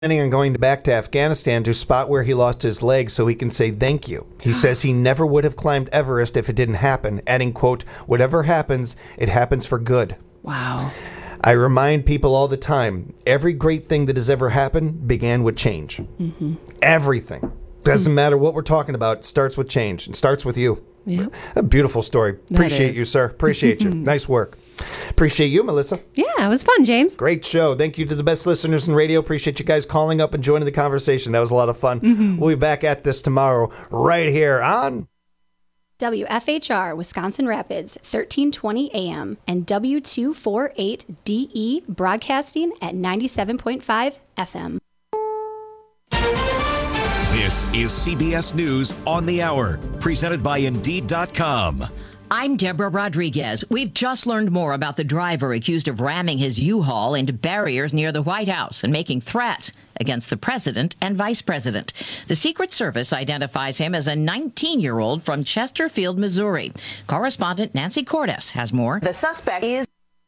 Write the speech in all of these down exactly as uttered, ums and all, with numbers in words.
planning on going back to Afghanistan to spot where he lost his leg so he can say thank you. He says he never would have climbed Everest if it didn't happen, adding, quote, whatever happens, it happens for good. Wow. I remind people all the time, every great thing that has ever happened began with change. Mm-hmm. Everything. Doesn't matter what we're talking about. It starts with change. It starts with you. Yeah. A beautiful story. That Appreciate is. you, sir. Appreciate you. Nice work. Appreciate you, Melissa. Yeah, it was fun, James. Great show. Thank you to the best listeners in radio. Appreciate you guys calling up and joining the conversation. That was a lot of fun. Mm-hmm. We'll be back at this tomorrow right here on W F H R Wisconsin Rapids, thirteen twenty A M and W two forty-eight D E broadcasting at ninety-seven point five F M. This is C B S News on the Hour, presented by Indeed dot com. I'm Deborah Rodriguez. We've just learned more about the driver accused of ramming his U-Haul into barriers near the White House and making threats against the president and vice president. The Secret Service identifies him as a nineteen-year-old from Chesterfield, Missouri. Correspondent Nancy Cordes has more. The suspect is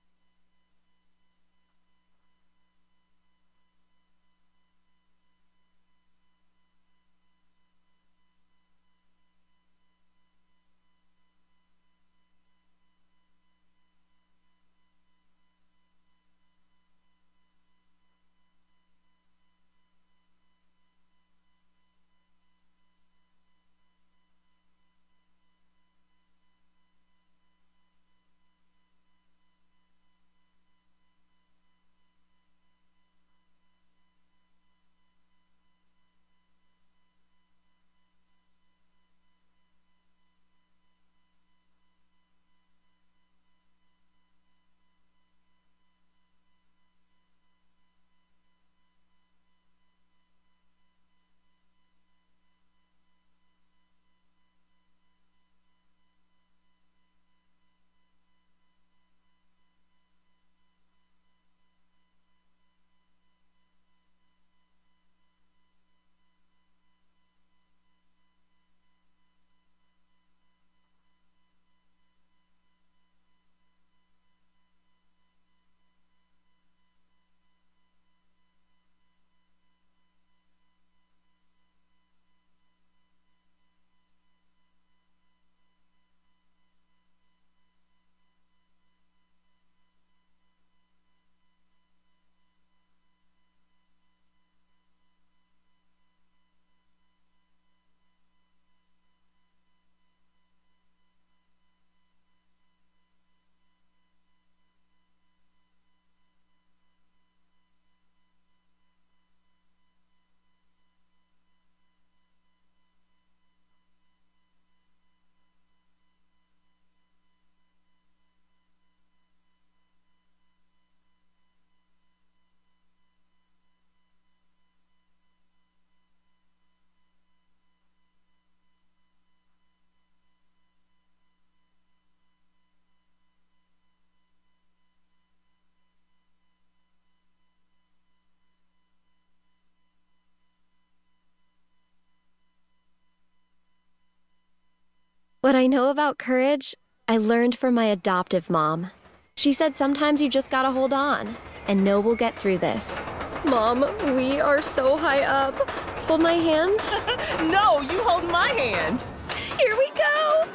What I know about courage, I learned from my adoptive mom. She said sometimes you just gotta hold on and know we'll get through this. Mom, we are so high up. Hold my hand. No, you hold my hand. Here we go.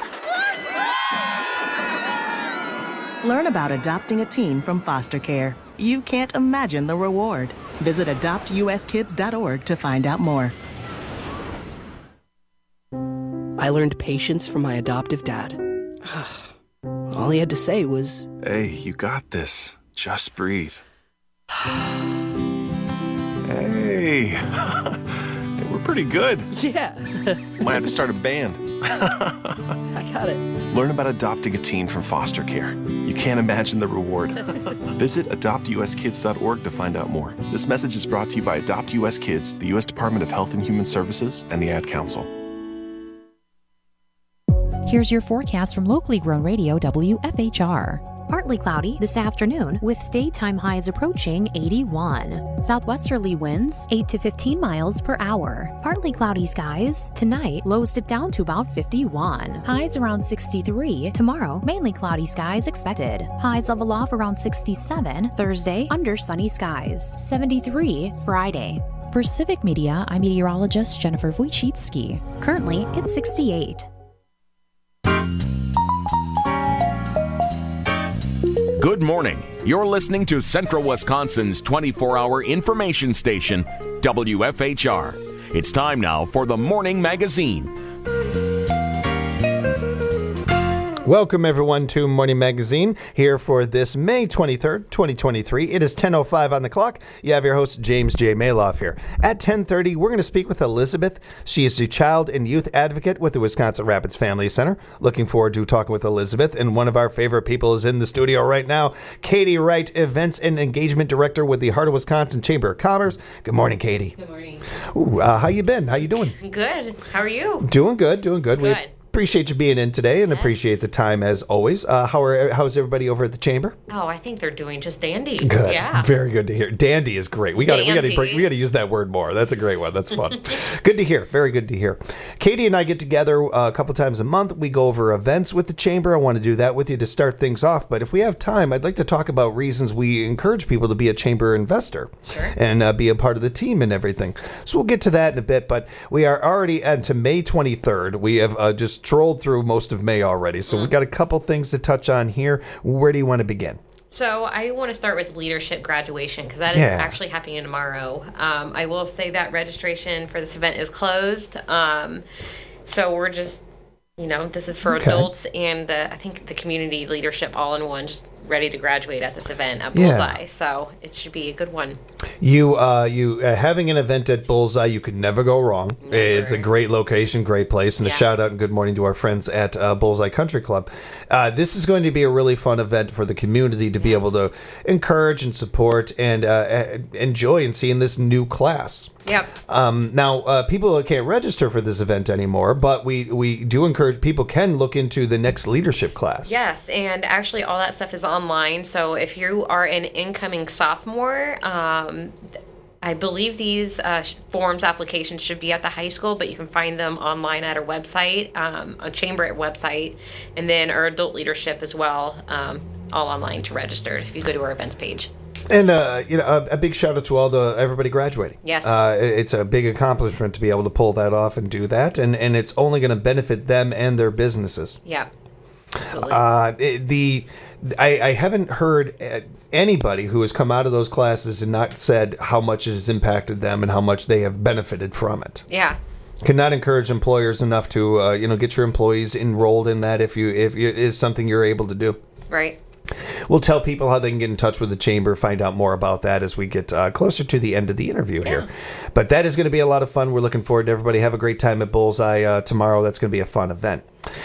Learn about adopting a teen from foster care. You can't imagine the reward. Visit adopt U S kids dot org to find out more. I learned patience from my adoptive dad. All he had to say was, "Hey, you got this. Just breathe." Hey, hey, we're pretty good. Yeah. Might have to start a band. I got it. Learn about adopting a teen from foster care. You can't imagine the reward. Visit adopt U S kids dot org to find out more. This message is brought to you by Adopt U S Kids, the U S Department of Health and Human Services, and the Ad Council. Here's your forecast from locally grown radio W F H R. Partly cloudy this afternoon with daytime highs approaching eighty-one. Southwesterly winds eight to fifteen miles per hour. Partly cloudy skies. Tonight, lows dip down to about fifty-one. Highs around sixty-three. Tomorrow, mainly cloudy skies expected. Highs level off around sixty-seven. Thursday, under sunny skies. seventy-three Friday. For Civic Media, I'm meteorologist Jennifer Wojcicki. Currently, it's sixty-eight. Good morning. You're listening to Central Wisconsin's twenty-four hour information station, W F H R. It's time now for the Morning Magazine. Welcome, everyone, to Morning Magazine, here for this May twenty-third, twenty twenty-three. It is ten oh five on the clock. You have your host, James J. Maloff, here. At ten thirty, we're going to speak with Elizabeth. She is the child and youth advocate with the Wisconsin Rapids Family Center. Looking forward to talking with Elizabeth. And one of our favorite people is in the studio right now, Katie Wright, Events and Engagement Director with the Heart of Wisconsin Chamber of Commerce. Good morning, Katie. Good morning. Ooh, uh, how you been? How you doing? Good. How are you? Doing good, doing good. Good. We appreciate you being in today and yes. appreciate the time as always. Uh, how are how's everybody over at the chamber? Oh, I think they're doing just dandy. Good. Yeah. Very good to hear. Dandy is great. We got we got to we got to use that word more. That's a great one. That's fun. Good to hear. Very good to hear. Katie and I get together uh, a couple times a month. We go over events with the chamber. I want to do that with you to start things off. But if we have time, I'd like to talk about reasons we encourage people to be a chamber investor sure. and uh, be a part of the team and everything. So we'll get to that in a bit. But we are already into May twenty-third. We have uh, just trolled through most of May already. So mm. we've got a couple things to touch on here. Where do you want to begin? So I want to start with leadership graduation because that is yeah. actually happening tomorrow. Um, I will say that registration for this event is closed. Um, so we're just, you know, this is for okay. adults and the, I think the community leadership all in one, just ready to graduate at this event at Bullseye. Yeah. So it should be a good one. You, uh, you uh, having an event at Bullseye, you could never go wrong. Never. It's a great location, great place, and yeah. a shout out and good morning to our friends at uh, Bullseye Country Club. Uh, this is going to be a really fun event for the community to yes. be able to encourage and support and uh, enjoy and see in this new class. Yep. Um, now, uh, people can't register for this event anymore, but we, we do encourage people can look into the next leadership class. Yes, and actually all that stuff is online. So if you are an incoming sophomore, um, I believe these uh, forms applications should be at the high school, but you can find them online at our website, um, a chamber website, and then our adult leadership as well, um, all online to register if you go to our events page. And uh, you know, a, a big shout out to all the everybody graduating. Yes, uh, it's a big accomplishment to be able to pull that off and do that, and and it's only going to benefit them and their businesses. Yeah, absolutely. Uh, it, the I, I haven't heard anybody who has come out of those classes and not said how much it has impacted them and how much they have benefited from it. Yeah. Cannot encourage employers enough to uh, you know get your employees enrolled in that if you if it is something you're able to do. Right. We'll tell people how they can get in touch with the chamber, find out more about that as we get uh, closer to the end of the interview yeah. here. But that is going to be a lot of fun. We're looking forward to everybody. Have a great time at Bullseye uh, tomorrow. That's going to be a fun event.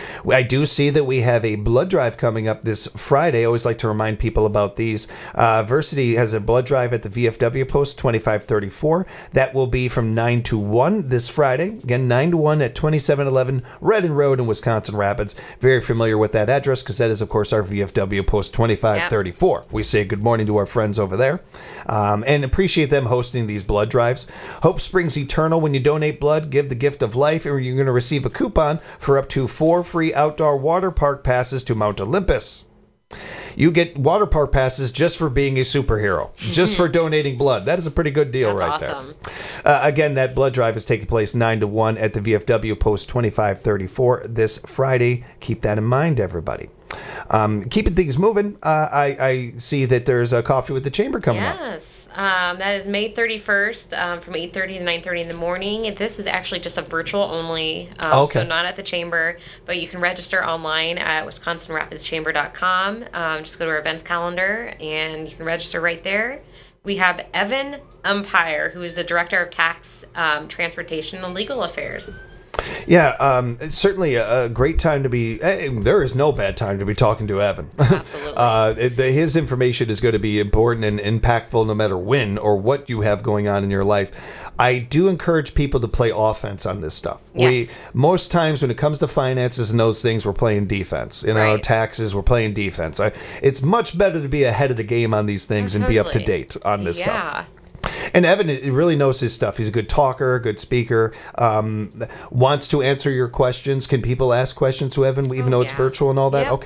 I do see that we have a blood drive coming up this Friday. I always like to remind people about these. Uh, Versity has a blood drive at the V F W post twenty-five thirty-four. That will be from nine to one this Friday. Again, nine to one at twenty-seven eleven Redden Road in Wisconsin Rapids. Very familiar with that address because that is, of course, our V F W post twenty-five thirty-four. Yep. We say good morning to our friends over there um, and appreciate them hosting these blood drives. Hope springs eternal. When you donate blood, give the gift of life, and you're going to receive a coupon for up to four free outdoor water park passes to Mount Olympus. You get water park passes just for being a superhero, just for donating blood. That is a pretty good deal. That's right awesome. there. Uh, again, that blood drive is taking place nine to one at the V F W post twenty-five thirty-four this Friday. Keep that in mind, everybody. Um, keeping things moving, uh, I, I see that there's a coffee with the chamber coming yes. up. Yes. Um, that is May thirty-first um, from eight thirty to nine thirty in the morning. This is actually just a virtual only, um, okay. so not at the chamber, but you can register online at wisconsin rapids chamber dot com. Um, just go to our events calendar and you can register right there. We have Evan Umpire, who is the Director of Tax, um, Transportation, and Legal Affairs. Yeah, um, it's certainly a, a great time to be. Eh, there is no bad time to be talking to Evan. Absolutely. uh, it, the, his information is going to be important and impactful no matter when or what you have going on in your life. I do encourage people to play offense on this stuff. Yes. We most times when it comes to finances and those things, we're playing defense. You know, right. taxes, we're playing defense. I, it's much better to be ahead of the game on these things oh, and totally. be up to date on this yeah. stuff. And Evan really knows his stuff. He's a good talker, good speaker, um, wants to answer your questions. Can people ask questions to Evan, even oh, though yeah. it's virtual and all that? Yep. Okay.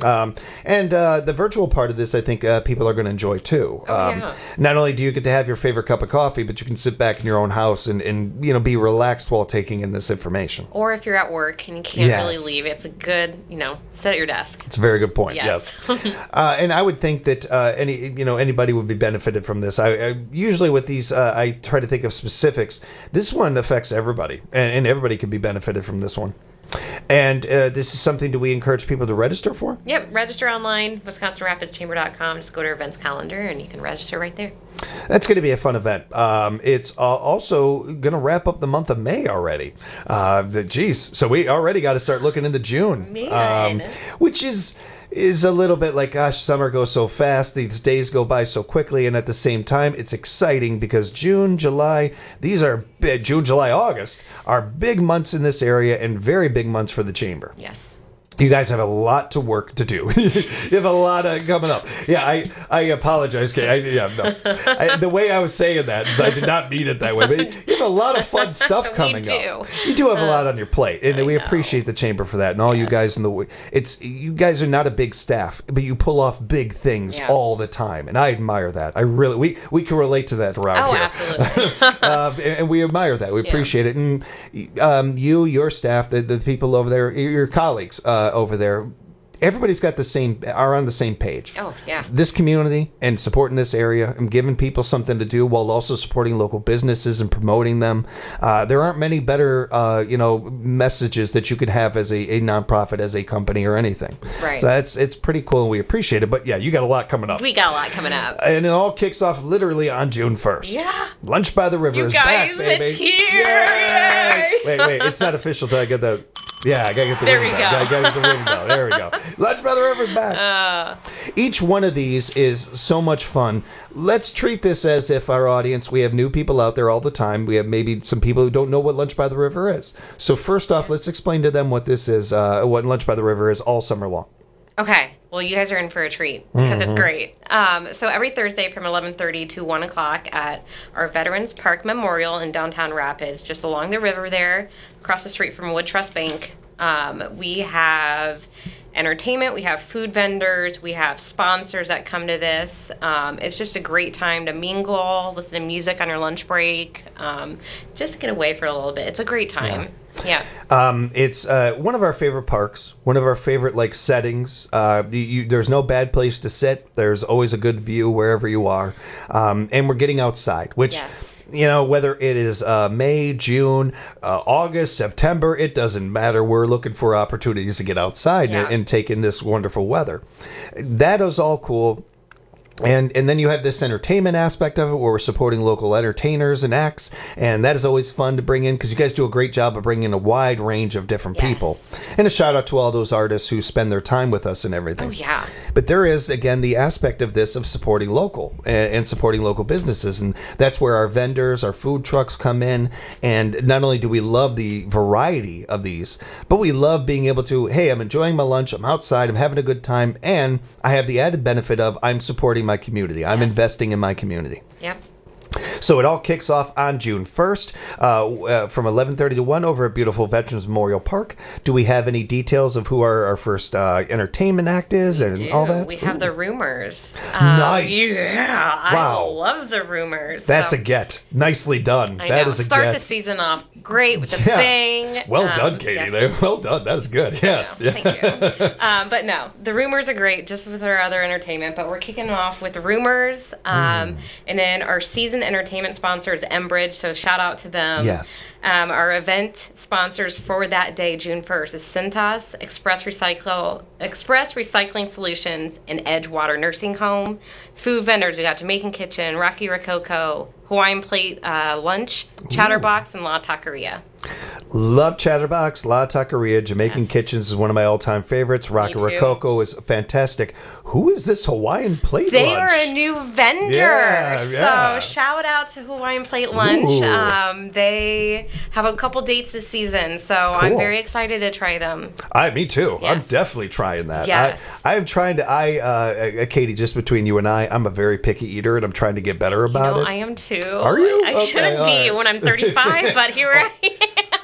Um, and uh, the virtual part of this, I think uh, people are going to enjoy too. Oh, um, yeah. Not only do you get to have your favorite cup of coffee, but you can sit back in your own house and, and you know be relaxed while taking in this information. Or if you're at work and you can't Yes. really leave, it's a good, you know, sit at your desk. It's a very good point. Yes. Yep. uh, and I would think that uh, any you know anybody would be benefited from this. I, I usually with these uh, I try to think of specifics. This one affects everybody, and, and everybody could be benefited from this one. And uh, this is something do we encourage people to register for? Yep, register online, Wisconsin Rapids Chamber dot com. Just go to our events calendar and you can register right there. That's going to be a fun event. Um, it's uh, also going to wrap up the month of May already. Uh, the, geez, so we already got to start looking into June, Man. um, which is is a little bit like, gosh, summer goes so fast. These days go by so quickly, and at the same time, it's exciting because June, July, these are big, June, July, August are big months in this area and very big months for the chamber. Yes. You guys have a lot to work to do. You have a lot of coming up. Yeah, I, I apologize, Kate. I, yeah, no. I, the way I was saying that is I did not mean it that way. But you have a lot of fun stuff coming We do. up. You do have a lot on your plate, and I we know. appreciate the chamber for that. And all you guys in the it's you guys are not a big staff, but you pull off big things Yeah. all the time, and I admire that. I really we we can relate to that around Oh, here. absolutely. uh, and, and we admire that. We Yeah. appreciate it. And um, you, your staff, the, the people over there, your colleagues uh, over there, everybody's got the same, are on the same page. Oh, yeah. This community and supporting this area and giving people something to do while also supporting local businesses and promoting them. Uh, there aren't many better, uh, you know, messages that you could have as a, a nonprofit, as a company or anything. Right. So that's, it's pretty cool and we appreciate it. But yeah, you got a lot coming up. We got a lot coming up. And it all kicks off literally on June first. Yeah. Lunch by the River You is guys, back, baby. it's here. Yay. Wait, wait, it's not official till I get the. Yeah, I gotta get the There ring we bell. go. I gotta get the ring bell. There we go. Lunch by the River's back. Uh, Each one of these is so much fun. Let's treat this as if our audience, we have new people out there all the time. We have maybe some people who don't know what Lunch by the River is. So first off, let's explain to them what this is, uh, what Lunch by the River is all summer long. Okay, well, you guys are in for a treat because it's Mhm. great. Um, so every Thursday from eleven thirty to one o'clock at our Veterans Park Memorial in downtown Rapids, just along the river there, across the street from Wood Trust Bank, um, we have entertainment, we have food vendors, we have sponsors that come to this. Um, it's just a great time to mingle, listen to music on your lunch break, um, just get away for a little bit. It's a great time. Yeah. Um, it's uh, one of our favorite parks, one of our favorite like settings. Uh, you, you, there's no bad place to sit. There's always a good view wherever you are, um, and we're getting outside, which. Yes. You know, whether it is uh, May, June, uh, August, September, it doesn't matter. We're looking for opportunities to get outside Yeah. and, and take in this wonderful weather. That is all cool. And and then you have this entertainment aspect of it where we're supporting local entertainers and acts. And that is always fun to bring in because you guys do a great job of bringing in a wide range of different Yes. people. And a shout out to all those artists who spend their time with us and everything. Oh, yeah. But there is, again, the aspect of this of supporting local and, and supporting local businesses. And that's where our vendors, our food trucks come in. And not only do we love the variety of these, but we love being able to, hey, I'm enjoying my lunch, I'm outside, I'm having a good time, and I have the added benefit of I'm supporting my community. I'm Yes. investing in my community. Yep. So it all kicks off on June first uh, uh, from eleven thirty to one over at beautiful Veterans Memorial Park. Do we have any details of who our, our first uh, entertainment act is and Do. all that? We have the rumors. Um, Nice. Yeah. Wow. I love the rumors. That's so. a get. Nicely done. I That know. is a Start get. the season off great with a Yeah. bang. Well Um, done, Katie. yes. There. Well done. That is good. Yes. know. Thank you. um, but no, the rumors are great just with our other entertainment. But we're kicking off with rumors. Um, Mm. And then our season entertainment sponsor is Enbridge. So shout out to them. Yes. Um, our event sponsors for that day, June first, is Cintas, Express Recycle, Express Recycling Solutions, and Edgewater Nursing Home. Food vendors, we got Jamaican Kitchen, Rocky Rococo, Hawaiian Plate uh, Lunch, Chatterbox, and La Taqueria. Love Chatterbox, La Taqueria, Jamaican Kitchens is one of my all-time favorites. Rocky too. Rococo is fantastic. Who is this Hawaiian Plate They Lunch? are a new vendor. Yeah, yeah. So shout out to Hawaiian Plate Lunch. Ooh. Um, they have a couple dates this season, so I'm Cool. very excited to try them. I, me too. I'm Yes. definitely trying that. Yes. I, I'm trying to. I, uh, uh, Katie, just between you and I, I'm a very picky eater, and I'm trying to get better You about know, it. I am too. Are you? I Okay, shouldn't all be right. when I'm thirty-five, but here I am.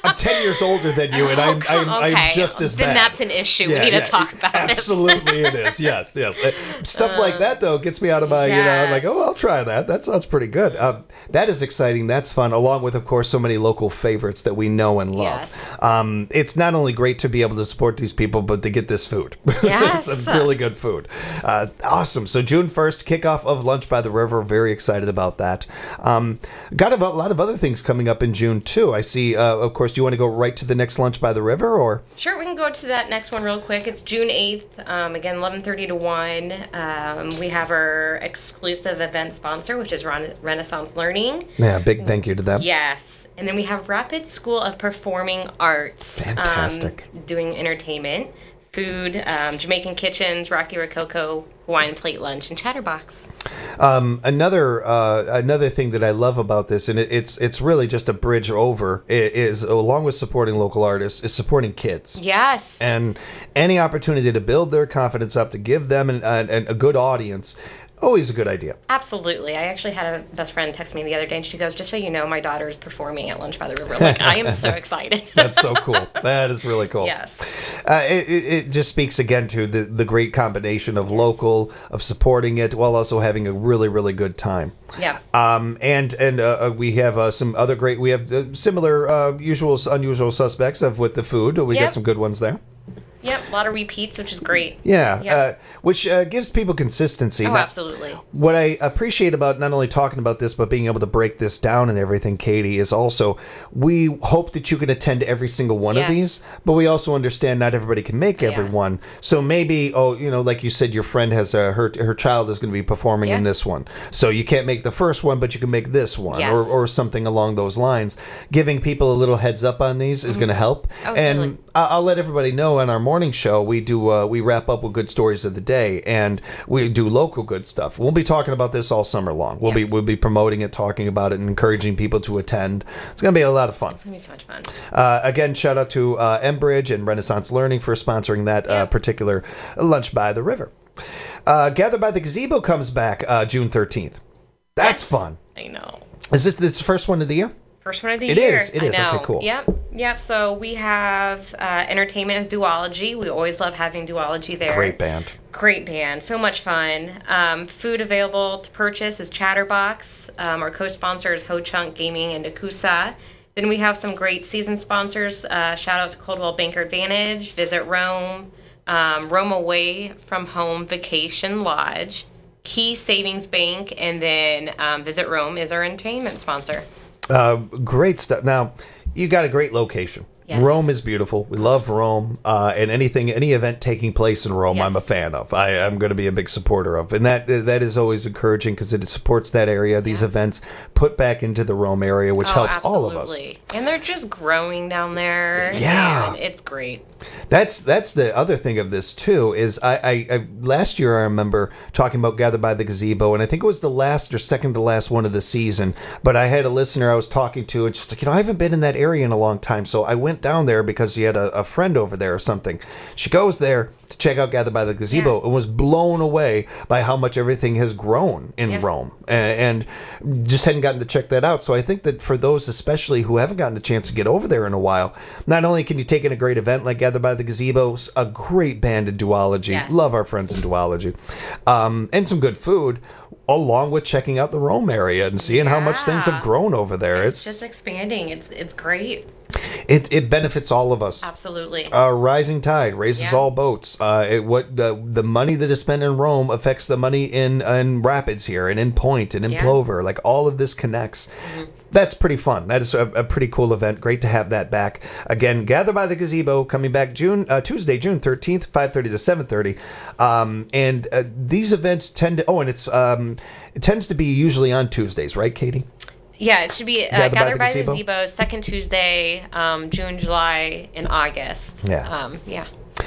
I'm ten years older than you, and Oh, I'm, come- I'm, okay. I'm just as Then bad. that's an issue. We Yeah, need to yeah, talk about this. Absolutely, it is. Yes, yes. Uh, Stuff like that though gets me out of my. You know, I'm like, Yes. oh, I'll try that. That sounds pretty good. Um, that is exciting. That's fun. Along with, of course, so many local favorites that we know and love. Yes. Um, it's not only great to be able to support these people, but to get this food. Yes. It's a really good food. Uh, awesome. So June first, kickoff of Lunch by the River. Very excited about that. Um, got a lot of other things coming up in June too. I see. Uh, of course, do you want to go right to the next Lunch by the River, or? Sure, we can go to that next one real quick. It's June eighth, um, again, eleven thirty to one. Um, we have our exclusive event sponsor, which is Ren- Renaissance Learning. Yeah, big thank you to them. Yes. And then we have Rapid School of Performing Arts. Fantastic. Um, doing entertainment, food, um, Jamaican Kitchens, Rocky Rococo, Hawaiian Plate Lunch, and Chatterbox. Um, another uh, another thing that I love about this, and it, it's it's really just a bridge over, i- is along with supporting local artists, is supporting kids. Yes. And any opportunity to build their confidence up, to give them an, an, a good audience, always a good idea. Absolutely. I actually had a best friend text me the other day, and she goes, just so you know, my daughter's performing at Lunch by the River. Like, I am so excited. That's so cool. That is really cool. Yes. Uh, it, it it just speaks again to the, the great combination of local, of supporting it, while also having a really, really good time. Yeah. Um, and and uh, uh, we have uh, some other great, we have uh, similar uh, usual, unusual suspects of with the food. We Yep. got some good ones there. Yep. A lot of repeats, which is great. Yeah, Yep. uh, which uh, gives people consistency. Oh, Now, absolutely. What I appreciate about not only talking about this, but being able to break this down and everything, Katie, is also we hope that you can attend every single one Yes. of these, but we also understand not everybody can make every Yeah. one. So maybe, oh, you know, like you said, your friend has a, her her child is going to be performing in Yeah. this one, so you can't make the first one, but you can make this one, Yes. or or something along those lines. Giving people a little heads up on these is going to help, Oh, and totally. I- I'll let everybody know on our morning show we do uh, we wrap up with good stories of the day, and we do local good stuff. We'll be talking about this all summer long. We'll be we'll be promoting it, talking about it, and encouraging people to attend. It's going to be a lot of fun. It's going to be so much fun. Uh, again, shout out to uh, Enbridge and Renaissance Learning for sponsoring that uh, particular Lunch by the River. Uh, Gather by the Gazebo comes back uh, June thirteenth. That's fun. I know. Is this this the first one of the year? First one of the It year. is, it I is. Okay, know. cool. Yep. Yep. So we have uh, entertainment as duology. We always love having duology there. Great band. Great band. So much fun. Um, food available to purchase is Chatterbox. Um, our co-sponsor is Ho Chunk Gaming and Akusa. Then we have some great season sponsors. Uh, shout out to Coldwell Banker Advantage, Visit Rome, um, Rome Away from Home Vacation Lodge, Key Savings Bank, and then um, Visit Rome is our entertainment sponsor. Uh, great stuff. Now, you got a great location. Yes. Rome is beautiful. We love Rome, uh, and anything, any event taking place in Rome, Yes. I'm a fan of. I, I'm going to be a big supporter of, and that that is always encouraging because it supports that area. These events put back into the Rome area, which Oh, helps all of us. absolutely. And they're just growing down there. Yeah. And it's great. That's that's the other thing of this too is I, I, I last year I remember talking about Gather by the Gazebo, and I think it was the last or second to last one of the season. But I had a listener I was talking to, and just like, you know, I haven't been in that area in a long time, so I went down there because he had a, a friend over there or something. She goes there to check out Gather by the Gazebo and was blown away by how much everything has grown in Yeah. Rome, and, and just hadn't gotten to check that out. So I think that for those especially who haven't gotten a chance to get over there in a while, not only can you take in a great event like Gather by the Gazebo, a great band in duology, Yes. love our friends in duology, um, and some good food, along with checking out the Rome area and seeing how much things have Yeah. grown over there. It's, It's, just expanding. It's it's great. it it benefits all of us. Absolutely. A rising tide raises Yeah. all boats. Uh, it, what the the money that is spent in Rome affects the money in in Rapids here and in Point and in Yeah. Plover. Like all of this connects. Mm-hmm. That's pretty fun. That is a, a pretty cool event. Great to have that back again. Gather by the Gazebo coming back June uh, Tuesday, June thirteenth, five thirty to seven thirty. Um, and uh, these events tend to. Oh, and it's um, it tends to be usually on Tuesdays, right, Katie? Yeah, it should be uh, Gather by Gather the by the Gazebo? Gazebo, second Tuesday, um, June, July, and August. Yeah. Um, yeah.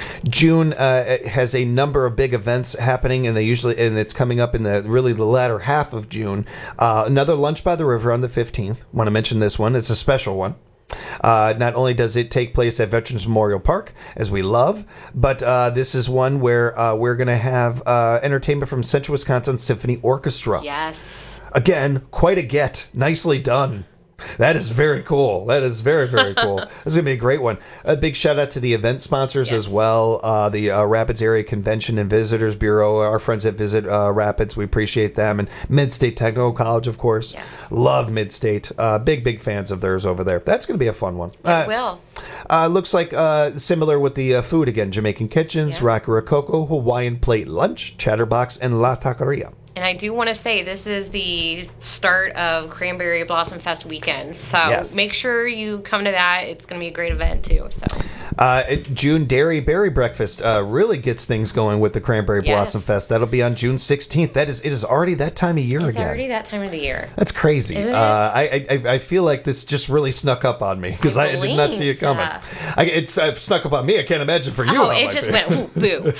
June uh, has a number of big events happening, and they usually and it's coming up in the really the latter half of June. Uh, another Lunch by the River on the fifteenth. Want to mention this one? It's a special one. Uh, not only does it take place at Veterans Memorial Park, as we love, but uh, this is one where uh, we're going to have uh, entertainment from Central Wisconsin Symphony Orchestra. Yes. Again, quite a get. Nicely done. That is very cool. That is very, very cool. This is going to be a great one. A big shout out to the event sponsors yes. as well. Uh, the uh, Rapids Area Convention and Visitors Bureau, our friends that visit uh, Rapids, we appreciate them. And Mid-State Technical College, of course. Yes. Love Mid-State. Uh, big, big fans of theirs over there. That's going to be a fun one. It uh, will. Uh, looks like uh, similar with the uh, food again. Jamaican Kitchens, yeah. Rakaracoco, Hawaiian Plate Lunch, Chatterbox, and La Taqueria. And I do want to say this is the start of Cranberry Blossom Fest weekend. So yes. make sure you come to that. It's going to be a great event, too. So uh, June Dairy Berry Breakfast uh, really gets things going with the Cranberry yes. Blossom Fest. That'll be on June sixteenth. That is, it is already that time of year it's again. It's already that time of the year. That's crazy. Isn't it? Uh, I, I I feel like this just really snuck up on me because I, I did not see it coming. Uh, I, it's uh, snuck up on me. I can't imagine for you. Oh, it just went, ooh, boo.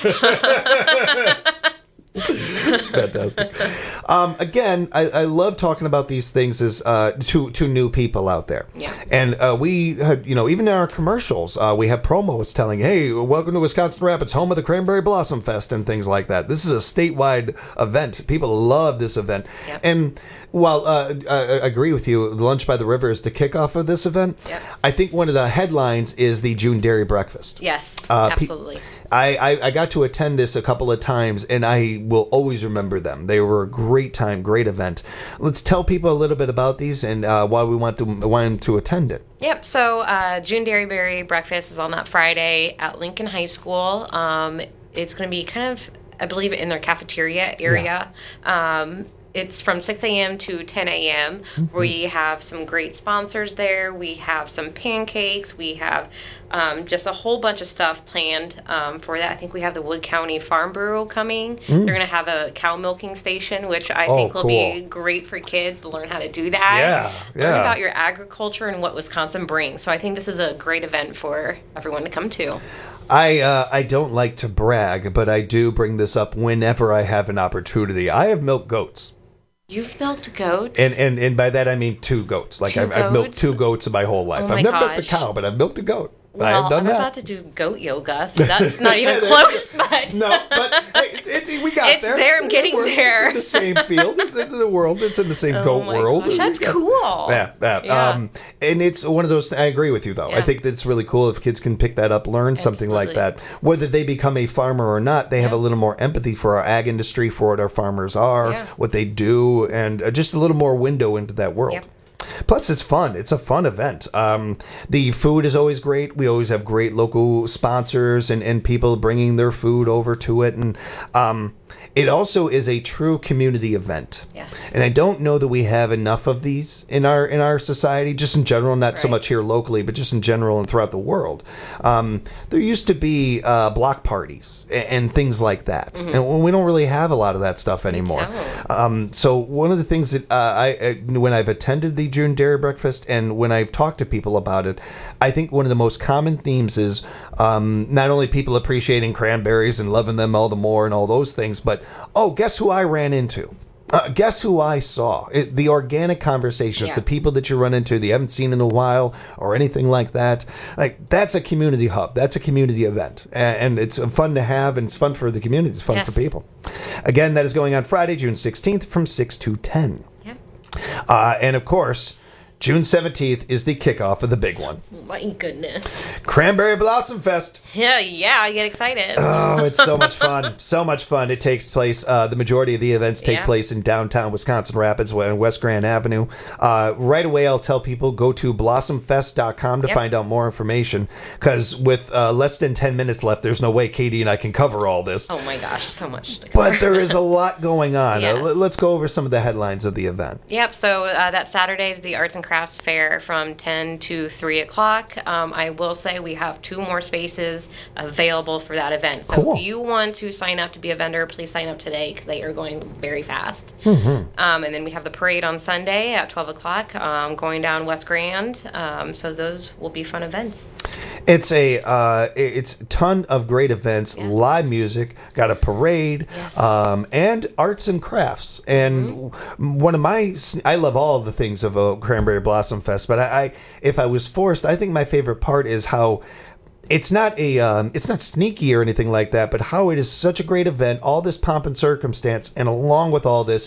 It's fantastic. Um, again, I, I love talking about these things as uh, to to new people out there. Yeah. And uh, we, had, you know, even in our commercials, uh, we have promos telling, "Hey, welcome to Wisconsin Rapids, home of the Cranberry Blossom Fest," and things like that. This is a statewide event. People love this event. Yep. And while uh, I agree with you, Lunch by the River is the kickoff of this event. Yep. I think one of the headlines is the June Dairy Breakfast. Yes, uh, absolutely. Pe- I, I, I got to attend this a couple of times, and I will always remember them. They were a great time, great event. Let's tell people a little bit about these and uh, why we want, to, want them to attend it. Yep, so uh, June Dairy Berry Breakfast is on that Friday at Lincoln High School. Um, it's going to be kind of, I believe, in their cafeteria area. Yeah. Um, It's from six a.m. to ten a.m. Mm-hmm. We have some great sponsors there. We have some pancakes. We have um, just a whole bunch of stuff planned um, for that. I think we have the Wood County Farm Bureau coming. Mm. They're going to have a cow milking station, which I oh, think will cool. be great for kids to learn how to do that. Yeah, yeah. Learn about your agriculture and what Wisconsin brings. So I think this is a great event for everyone to come to. I uh, I don't like to brag, but I do bring this up whenever I have an opportunity. I have milked goats. You've milked goats? And and, and by that I mean two goats. Like two I've, goats? I've milked two goats in my whole life. Oh my I've never gosh. milked a cow, but I've milked a goat. Well, I have done I'm that. about to do goat yoga, so that's not even close. But no, but hey, it's, it's, we got it's there. It's there. I'm getting it's, there. It's in the same field. It's, it's in the world. It's in the same oh goat my world. Gosh, that's cool. Yeah, yeah. yeah. Um, and it's one of those. I agree with you, though. Yeah. I think that's really cool if kids can pick that up, learn something Absolutely. like that. Whether they become a farmer or not, they have yeah. a little more empathy for our ag industry, for what our farmers are, yeah. what they do, and uh, just a little more window into that world. Yep. Plus, it's fun. It's a fun event. Um, the food is always great. We always have great local sponsors and, and people bringing their food over to it. And um, it also is a true community event. Yes. And I don't know that we have enough of these in our in our society, just in general, not right. so much here locally, but just in general and throughout the world. Um, there used to be uh, block parties and, and things like that. Mm-hmm. And we don't really have a lot of that stuff anymore. Um, so one of the things that uh, I, I, when I've attended the June Dairy Breakfast and when I've talked to people about it, I think one of the most common themes is um, not only people appreciating cranberries and loving them all the more and all those things, but, oh, guess who I ran into? Uh, guess who I saw? It, the organic conversations, yeah. the people that you run into that you haven't seen in a while or anything like that. Like, that's a community hub. That's a community event. And, and it's fun to have, and it's fun for the community. It's fun yes. for people. Again, that is going on Friday, June sixteenth from six to ten. Yep. Uh, and, of course, June seventeenth is the kickoff of the big one. My goodness. Cranberry Blossom Fest. Yeah, yeah, I get excited. Oh, it's so much fun. So much fun. It takes place, uh, the majority of the events take yeah. place in downtown Wisconsin Rapids on West Grand Avenue. Uh, right away, I'll tell people, go to blossom fest dot com to yep. find out more information, because with uh, less than ten minutes left, there's no way Katie and I can cover all this. Oh my gosh, so much to cover. But there is a lot going on. Yes. Uh, let's go over some of the headlines of the event. Yep, so uh, that Saturday is the Arts and Crafts Fair from ten to three o'clock. Um, I will say we have two more spaces available for that event. So Cool. if you want to sign up to be a vendor, please sign up today because they are going very fast. Mm-hmm. Um, and then we have the parade on Sunday at twelve o'clock um, going down West Grand. Um, so those will be fun events. It's a uh, it's a ton of great events, yeah. live music, got a parade, yes. um, and arts and crafts. And mm-hmm. one of my, I love all of the things of a Cranberry Blossom Fest, but I, I if I was forced, I think my favorite part is how it's not a um, it's not sneaky or anything like that, but how it is such a great event, all this pomp and circumstance, and along with all this,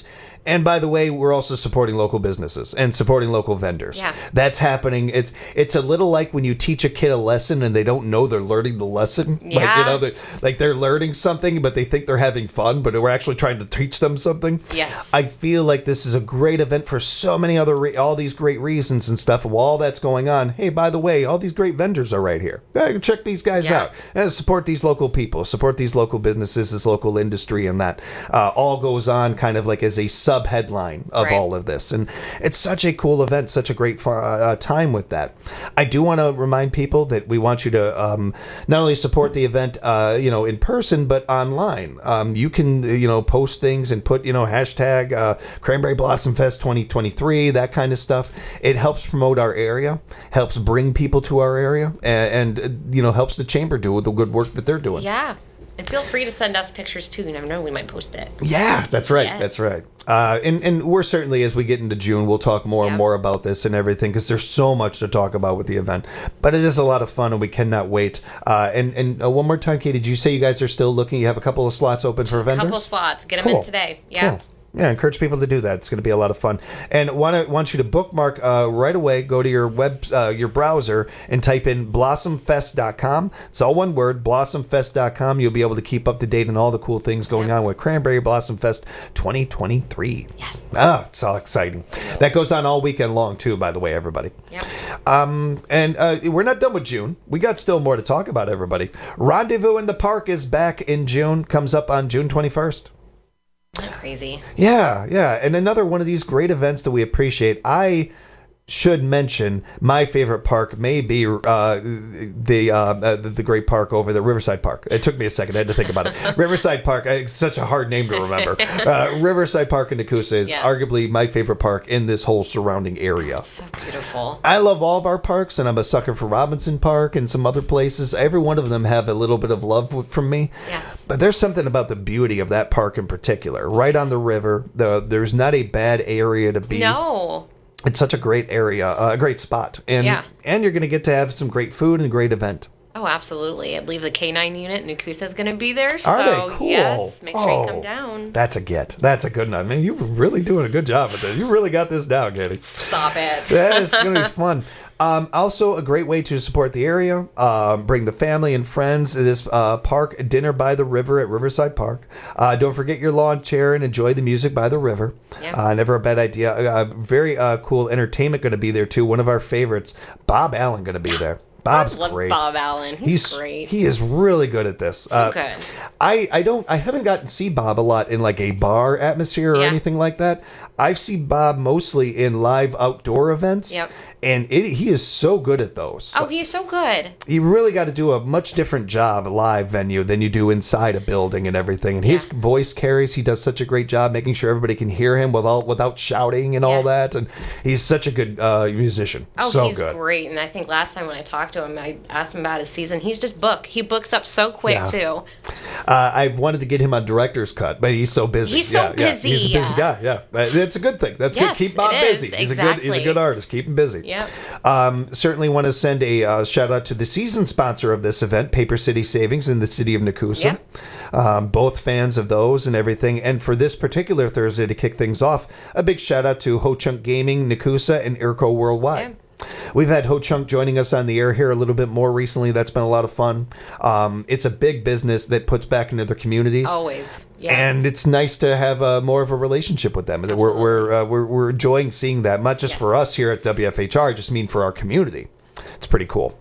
And by the way, we're also supporting local businesses and supporting local vendors. Yeah. That's happening. It's it's a little like when you teach a kid a lesson and they don't know they're learning the lesson. Yeah. Like, you know, they, like they're learning something, but they think they're having fun, but we're actually trying to teach them something. Yes. I feel like this is a great event for so many other, re- all these great reasons and stuff. While all that's going on, hey, by the way, all these great vendors are right here. Yeah, check these guys Yeah. out. And support these local people, support these local businesses, this local industry, and that uh, all goes on kind of like as a sub headline of Right. all of this. And it's such a cool event, such a great fu- uh, time with that. I do want to remind people that we want you to um, not only support the event, uh, you know, in person, but online. Um, you can, you know, post things and put, you know, hashtag uh, Cranberry Blossom Fest twenty twenty-three, that kind of stuff. It helps promote our area, helps bring people to our area, and, and uh, you know, helps the chamber do the good work that they're doing. Yeah. And feel free to send us pictures too. You never know, we might post it. Yeah, that's right. Yes. That's right. Uh, and, and we're certainly, as we get into June, we'll talk more and Yep. more about this and everything because there's so much to talk about with the event. But it is a lot of fun and we cannot wait. Uh, and and uh, one more time, Katie, did you say you guys are still looking? You have a couple of slots open for A vendors? couple slots. Get them Cool. in today. Yeah. Cool. Yeah, encourage people to do that. It's going to be a lot of fun. And want to want you to bookmark uh, right away. Go to your web, uh, your browser, and type in blossom fest dot com. It's all one word, blossom fest dot com. You'll be able to keep up to date on all the cool things going on with Cranberry Blossom Fest twenty twenty-three. Yes. Ah, it's all exciting. That goes on all weekend long too, by the way, everybody. Yep. Um, and uh, we're not done with June. We got still more to talk about, everybody. Rendezvous in the Park is back in June. Comes up on June twenty-first. Isn't that crazy? Yeah, yeah. And another one of these great events that we appreciate. I should mention my favorite park may be uh, the, uh, the the great park over the Riverside Park. It took me a second. I had to think about it. Riverside Park. It's such a hard name to remember. Uh, Riverside Park in Nakusa is Yes. arguably my favorite park in this whole surrounding area. So beautiful. I love all of our parks, and I'm a sucker for Robinson Park and some other places. Every one of them have a little bit of love w- from me. Yes. But there's something about the beauty of that park in particular. Right on the river. The, there's not a bad area to be. No. It's such a great area, uh, a great spot. And, Yeah. and you're going to get to have some great food and a great event. Oh, absolutely. I believe the K nine unit in Nakusa is going to be there. Are so, they? Cool. yes, make sure Oh, you come down. That's a get. That's a good one. I mean, you're really doing a good job with this. You really got this down, Katie. Stop it. That is going to be fun. Um, also, a great way to support the area, um, bring the family and friends to this uh, park, Dinner by the River at Riverside Park. Uh, don't forget your lawn chair and enjoy the music by the river. Yeah. Uh, never a bad idea. Uh, very uh, cool entertainment going to be there, too. One of our favorites, Bob Allen, going to be there. Bob's I love great. Bob Allen. He's, great. He is really good at this. So good. I, I don't I haven't gotten to see Bob a lot in like a bar atmosphere or Yeah. anything like that. I've seen Bob mostly in live outdoor events. Yep. And it, he is so good at those. Oh, he's so good. You really got to do a much different job, a live venue, than you do inside a building and everything. And his voice carries. He does such a great job making sure everybody can hear him without without shouting and all that. And he's such a good uh, musician. Oh, so he's good. great. And I think last time when I talked to him, I asked him about his season. He's just booked. He books up so quick, Yeah. too. Uh, I've wanted to get him on director's cut, but he's so busy. He's so Yeah, yeah. busy. He's a busy guy. Yeah, Uh, it's a good thing. That's Yes, good. Keep Bob it is. busy. He's a good. He's a Exactly. good artist. Keep him busy. Yep. Um, certainly want to send a uh, shout out to the season sponsor of this event, Paper City Savings in the city of Nakusa. Yep. Um, both fans of those and everything. And for this particular Thursday to kick things off, a big shout out to Ho Chunk Gaming, Nakusa, and Irko Worldwide. We've had Ho Chunk joining us on the air here a little bit more recently. That's been a lot of fun. Um, it's a big business that puts back into their communities. Always. Yeah. And it's nice to have uh, more of a relationship with them. We're we're, uh, we're we're enjoying seeing that, not just for us here at W F H R, I just mean for our community. It's pretty cool.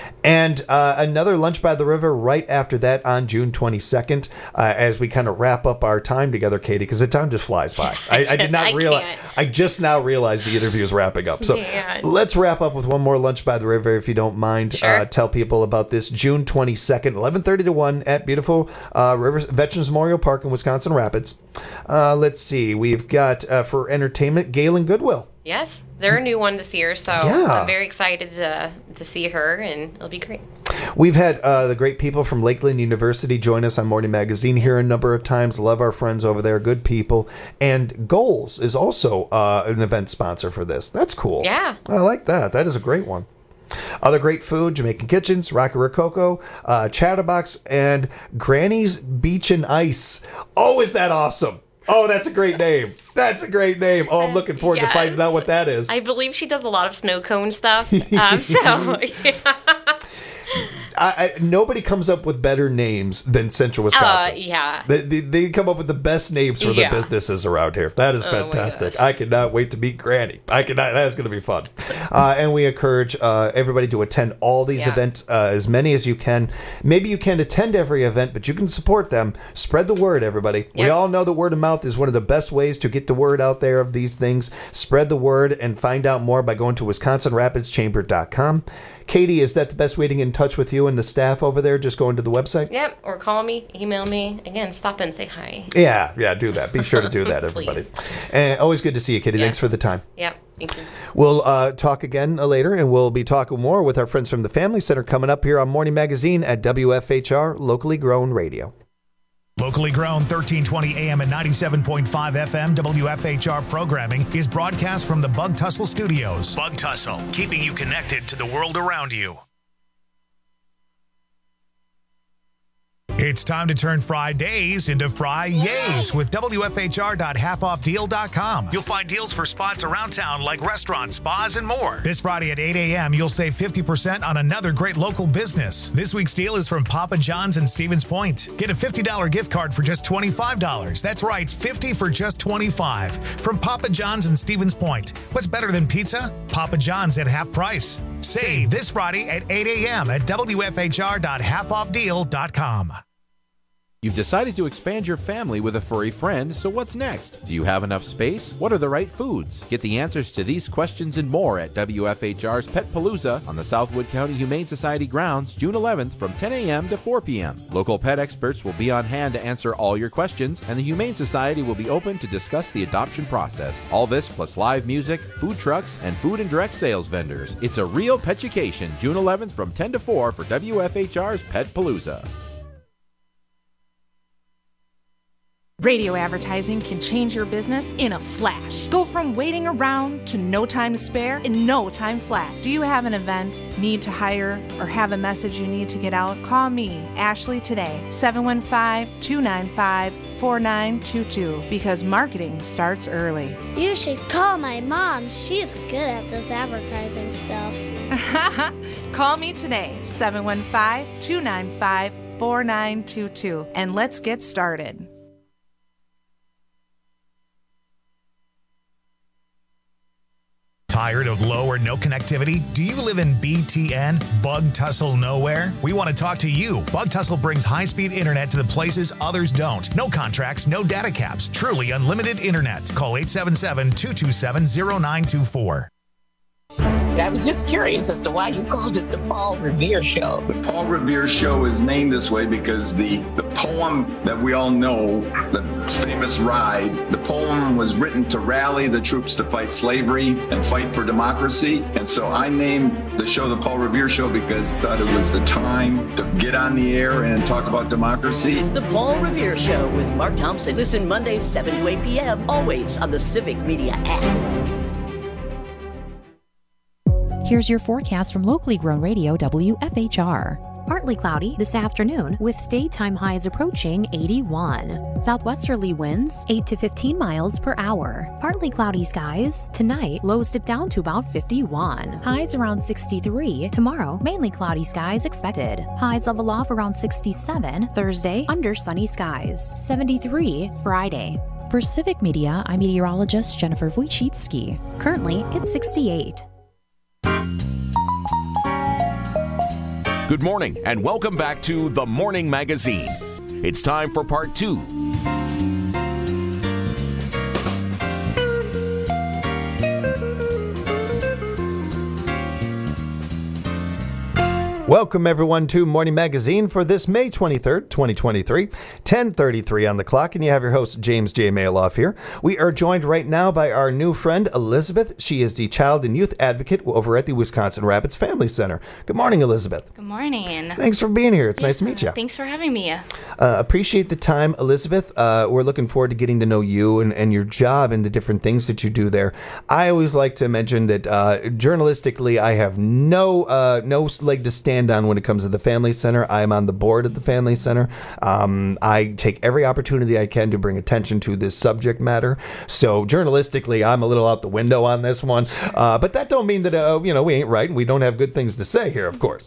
And uh, another Lunch by the River right after that on June twenty-second, uh, as we kind of wrap up our time together, Katie, because the time just flies by. I, I did just- not I realize. can't. I just now realized the interview is wrapping up. So Man. let's wrap up with one more Lunch by the River, if you don't mind. Sure. Uh, tell people about this June twenty-second, eleven thirty to one at beautiful uh, River Veterans Memorial Park in Wisconsin Rapids. Uh, let's see. We've got uh, for entertainment, Galen Goodwill. Yes, they're a new one this year, so Yeah. I'm very excited to to see her, and it'll be great. We've had uh, the great people from Lakeland University join us on Morning Magazine here a number of times. Love our friends over there, good people. And Goals is also uh, an event sponsor for this. That's cool. Yeah. I like that. That is a great one. Other great food, Jamaican Kitchens, Rocky Rococo, uh, Chatterbox, and Granny's Beach and Ice. Oh, is that awesome? Oh, that's a great name. That's a great name. Oh, I'm looking forward Yes. to finding out what that is. I believe she does a lot of snow cone stuff. Um, so, yeah. I, I, nobody comes up with better names than Central Wisconsin. Uh, yeah. They, they, they come up with the best names for Yeah. the businesses around here. That is Oh my fantastic. I cannot wait to meet Granny. I cannot. That is going to be fun. Uh, and we encourage uh, everybody to attend all these Yeah. events, uh, as many as you can. Maybe you can't attend every event, but you can support them. Spread the word, everybody. We Yep. all know that word of mouth is one of the best ways to get the word out there of these things. Spread the word and find out more by going to wisconsin rapids chamber dot com. Katie, is that the best way to get in touch with you and the staff over there? Just going to the website? Yep. Or call me, email me. Again, stop in and say hi. Yeah, yeah, do that. Be sure to do that, everybody. And always good to see you, Katie. Thanks Yes. for the time. Yep. Thank you. We'll uh, talk again uh, later, and we'll be talking more with our friends from the Family Center coming up here on Morning Magazine at W F H R, locally grown radio. Locally grown thirteen twenty A M and ninety-seven point five F M W F H R programming is broadcast from the Bug Tussle Studios. Bug Tussle, keeping you connected to the world around you. It's time to turn Fridays into Fri-Yays with W F H R dot half off deal dot com. You'll find deals for spots around town like restaurants, spas, and more. This Friday at eight A M, you'll save fifty percent on another great local business. This week's deal is from Papa John's in Stevens Point. Get a fifty dollars gift card for just twenty-five dollars. That's right, fifty for just twenty-five dollars. From Papa John's in Stevens Point. What's better than pizza? Papa John's at half price. Save this Friday at eight A M at W F H R dot half off deal dot com. You've decided to expand your family with a furry friend, so what's next? Do you have enough space? What are the right foods? Get the answers to these questions and more at W F H R's Pet Palooza on the Southwood County Humane Society grounds June eleventh from ten A M to four P M Local pet experts will be on hand to answer all your questions, and the Humane Society will be open to discuss the adoption process. All this plus live music, food trucks, and food and direct sales vendors. It's a real petchucation June eleventh from ten to four for W F H R's Pet Palooza. Radio advertising can change your business in a flash. Go from waiting around to no time to spare in no time flat. Do you have an event, need to hire, or have a message you need to get out? Call me, Ashley, today, seven one five, two nine five, four nine two two, because marketing starts early. You should call my mom. She's good at this advertising stuff. Call me today, seven one five, two nine five, four nine two two, and let's get started. Tired of low or no connectivity? Do you live in B T N, Bug Tussle Nowhere? We want to talk to you. Bug Tussle brings high-speed internet to the places others don't. No contracts, no data caps. Truly unlimited internet. Call eight seven seven, two two seven, zero nine two four. I was just curious as to why you called it the Paul Revere Show. The Paul Revere Show is named this way because the, the poem that we all know, the famous Ride, the poem was written to rally the troops to fight slavery and fight for democracy. And so I named the show the Paul Revere Show because I thought it was the time to get on the air and talk about democracy. The Paul Revere Show with Mark Thompson. Listen Mondays, seven to eight P M, always on the Civic Media app. Here's your forecast from locally grown radio W F H R. Partly cloudy this afternoon with daytime highs approaching eighty-one. Southwesterly winds eight to fifteen miles per hour. Partly cloudy skies. Tonight, lows dip down to about fifty-one. Highs around sixty-three. Tomorrow, mainly cloudy skies expected. Highs level off around sixty-seven. Thursday, under sunny skies. seventy-three Friday. For Civic Media, I'm meteorologist Jennifer Wojcicki. Currently, it's sixty-eight. Good morning and welcome back to The Morning Magazine. It's time for part two. Welcome, everyone, to Morning Magazine for this May twenty-third, twenty twenty-three, ten thirty-three on the clock, and you have your host, James J. Maloff here. We are joined right now by our new friend, Elizabeth. She is the Child and Youth Advocate over at the Wisconsin Rapids Family Center. Good morning, Elizabeth. Good morning. Thanks for being here. It's yeah, nice to meet you. Thanks for having me. Uh, appreciate the time, Elizabeth. Uh, we're looking forward to getting to know you and, and your job and the different things that you do there. I always like to mention that uh, journalistically, I have no uh, no leg to stand stand on when it comes to the Family Center. I'm on the board at the Family Center. Um, I take every opportunity I can to bring attention to this subject matter. So journalistically, I'm a little out the window on this one. Uh, but that don't mean that, uh, you know, we ain't right and we don't have good things to say here, of course.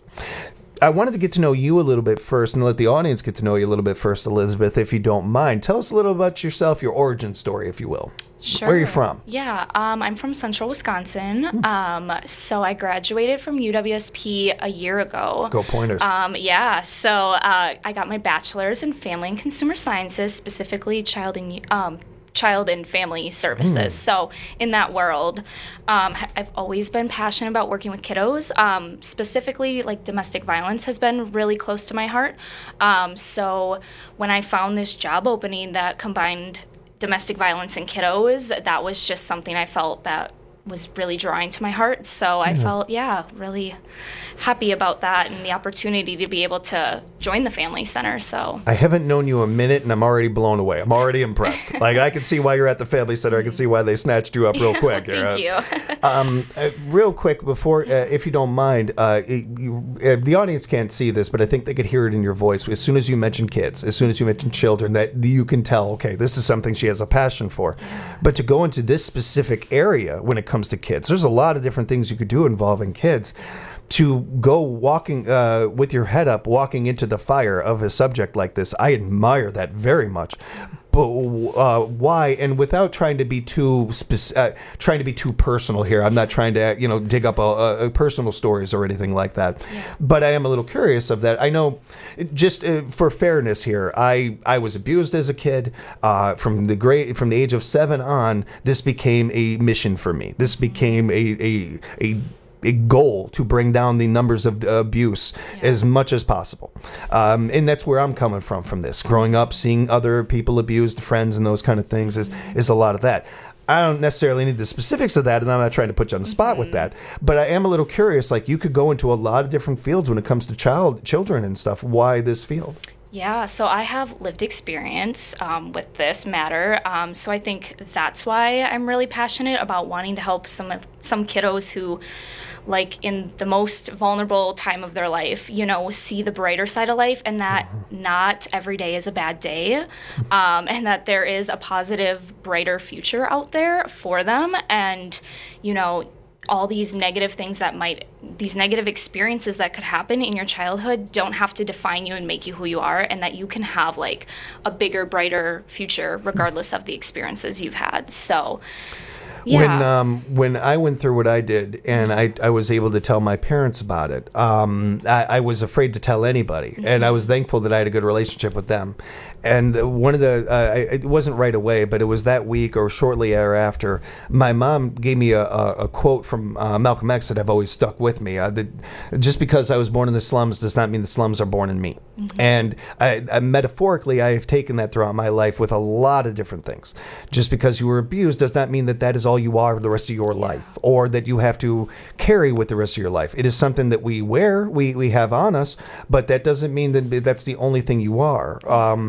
I wanted to get to know you a little bit first and let the audience get to know you a little bit first, Elizabeth, if you don't mind. Tell us a little about yourself, your origin story, if you will. Sure. Where are you from? Yeah, um, I'm from Central Wisconsin. Um, so I graduated from U W S P a year ago. Go Pointers. Um, yeah, so uh, I got my bachelor's in Family and Consumer Sciences, specifically child and um, child and family services. Mm. So in that world, um, I've always been passionate about working with kiddos. Um, specifically, like domestic violence has been really close to my heart. Um, so when I found this job opening that combined domestic violence and kiddos, that was just something I felt that was really drawing to my heart. So I Yeah. felt, yeah, really happy about that and the opportunity to be able to join the Family Center. So I haven't known you a minute, and I'm already blown away. I'm already impressed. Like, I can see why you're at the Family Center. I can see why they snatched you up real quick. Thank you. um, uh, real quick, before, uh, if you don't mind, uh, you, uh, the audience can't see this, but I think they could hear it in your voice. As soon as you mention kids, as soon as you mention children, that you can tell, okay, this is something she has a passion for. But to go into this specific area when it comes to kids, there's a lot of different things you could do involving kids. To go walking uh, with your head up, walking into the fire of a subject like this, I admire that very much. But uh, why? And without trying to be too spec- uh, trying to be too personal here, I'm not trying to you know dig up a, a, a personal stories or anything like that. Yeah. But I am a little curious of that. I know, just uh, for fairness here, I I was abused as a kid. Uh, from the grade from the age of seven on, this became a mission for me. This became a a a a goal to bring down the numbers of uh, abuse yeah. as much as possible. Um, and that's where I'm coming from from this. Growing up, seeing other people abused, friends and those kind of things is, is a lot of that. I don't necessarily need the specifics of that, and I'm not trying to put you on the spot mm-hmm. with that, but I am a little curious, like you could go into a lot of different fields when it comes to child children and stuff. Why this field? Yeah, so I have lived experience um, with this matter, um, so I think that's why I'm really passionate about wanting to help some of, some kiddos who, like in the most vulnerable time of their life, you know, see the brighter side of life, and that mm-hmm. not every day is a bad day, um, and that there is a positive, brighter future out there for them, and you know, all these negative things that might, these negative experiences that could happen in your childhood don't have to define you and make you who you are, and that you can have like a bigger, brighter future regardless of the experiences you've had. So, yeah. When um, when I went through what I did, and I, I was able to tell my parents about it, um, I, I was afraid to tell anybody, mm-hmm. and I was thankful that I had a good relationship with them. And one of the, uh, it wasn't right away, but it was that week or shortly thereafter, my mom gave me a, a, a quote from uh, Malcolm X that I've always stuck with me. Uh, that just because I was born in the slums does not mean the slums are born in me. Mm-hmm. And I, I, metaphorically, I have taken that throughout my life with a lot of different things. Just because you were abused does not mean that that is all you are for the rest of your life, or that you have to carry with the rest of your life. It is something that we wear, we, we have on us, but that doesn't mean that that's the only thing you are. Um,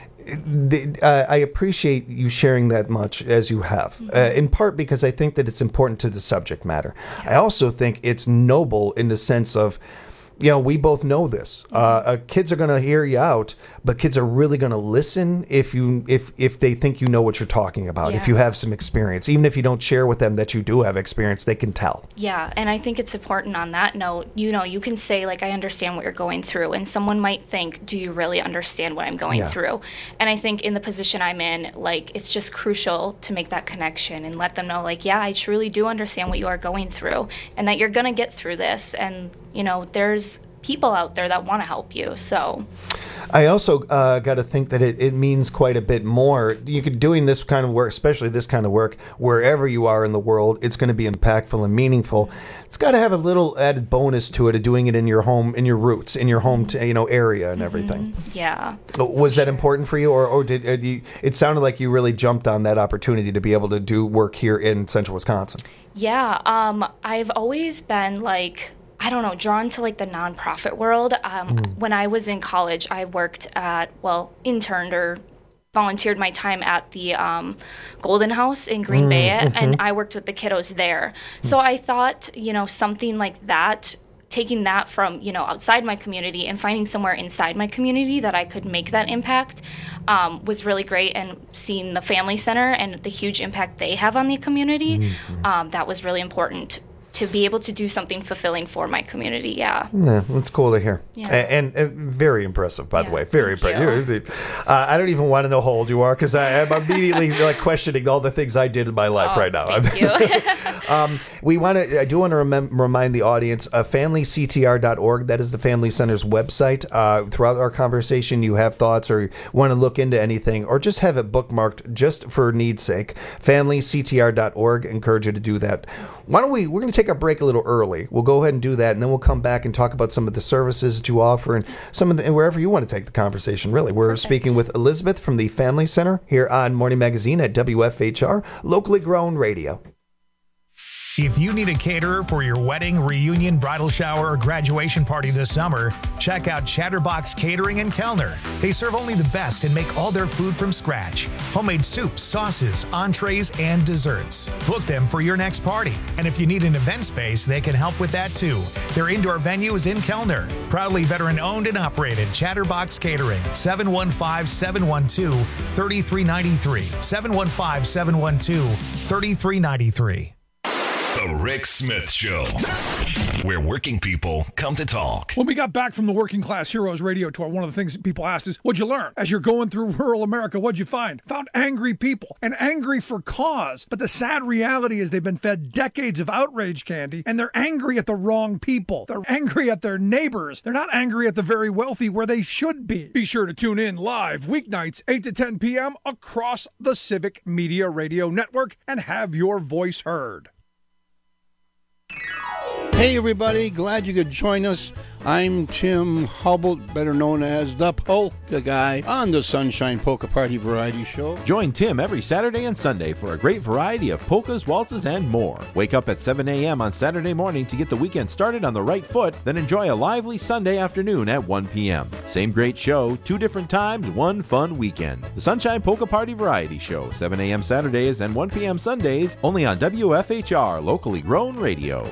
The, uh, I appreciate you sharing that much as you have, mm-hmm. uh, in part because I think that it's important to the subject matter. Yeah. I also think it's noble in the sense of, you know, we both know this. Uh, uh, kids are going to hear you out, but kids are really going to listen if you if if they think you know what you're talking about. Yeah. If you have some experience, even if you don't share with them that you do have experience, they can tell. Yeah, and I think it's important on that note. You know, you can say like, I understand what you're going through, and someone might think, do you really understand what I'm going Yeah. through? And I think in the position I'm in, like, it's just crucial to make that connection and let them know, like, yeah, I truly do understand what you are going through, and that you're gonna get through this, and you know, there's people out there that want to help you. So I also uh, got to think that it, it means quite a bit more. You could doing this kind of work, especially this kind of work, wherever you are in the world, it's going to be impactful and meaningful. It's got to have a little added bonus to it of doing it in your home, in your roots, in your home, t- you know, area and everything. Mm-hmm. Yeah. Was that important for you, or, or did uh, you, it sounded like you really jumped on that opportunity to be able to do work here in Central Wisconsin? Yeah. Um, I've always been like, I don't know, drawn to like the nonprofit world. Um, mm. When I was in college, I worked at, well, interned or volunteered my time at the um, Golden House in Green mm, Bay, mm-hmm. and I worked with the kiddos there. Mm. So I thought, you know, something like that taking that from, you know, outside my community and finding somewhere inside my community that I could make that impact um, was really great. And seeing the Family Center and the huge impact they have on the community, mm-hmm. um, that was really important to be able to do something fulfilling for my community. Yeah. Yeah, that's cool to hear. Yeah. And, and, and very impressive, by yeah, the way. Very impressive. Uh, I don't even want to know how old you are because I'm immediately like questioning all the things I did in my life oh, right now. Thank you. um, we want to. I do want to remem- remind the audience, uh, family c t r dot org. That is the Family Center's website. Uh, throughout our conversation, you have thoughts or want to look into anything or just have it bookmarked just for need's sake. family c t r dot org. Encourage you to do that. Why don't we? We're going to take a break a little early. We'll go ahead and do that, and then we'll come back and talk about some of the services that you offer and some of the and wherever you want to take the conversation. Really, we're Perfect. Speaking with Elizabeth from the Family Center here on Morning Magazine at W F H R, locally grown radio. If you need a caterer for your wedding, reunion, bridal shower, or graduation party this summer, check out Chatterbox Catering in Kellner. They serve only the best and make all their food from scratch. Homemade soups, sauces, entrees, and desserts. Book them for your next party. And if you need an event space, they can help with that too. Their indoor venue is in Kellner. Proudly veteran-owned and operated, Chatterbox Catering, seven one five, seven one two, three three nine three, seven one five, seven one two, three three nine three. The Rick Smith Show, where working people come to talk. When we got back from the Working Class Heroes radio tour, one of the things that people asked is, what'd you learn? As you're going through rural America, what'd you find? Found angry people, and angry for cause. But the sad reality is they've been fed decades of outrage candy, and they're angry at the wrong people. They're angry at their neighbors. They're not angry at the very wealthy where they should be. Be sure to tune in live weeknights, eight to ten p.m. across the Civic Media Radio Network and have your voice heard. Hey everybody, glad you could join us. I'm Tim Hubble, better known as the Polka Guy, on the Sunshine Polka Party Variety Show. Join Tim every Saturday and Sunday for a great variety of polkas, waltzes, and more. Wake up at seven a.m. on Saturday morning to get the weekend started on the right foot, then enjoy a lively Sunday afternoon at one p.m. Same great show, two different times, one fun weekend. The Sunshine Polka Party Variety Show, seven a.m. Saturdays and one p.m. Sundays, only on W F H R, locally grown radio.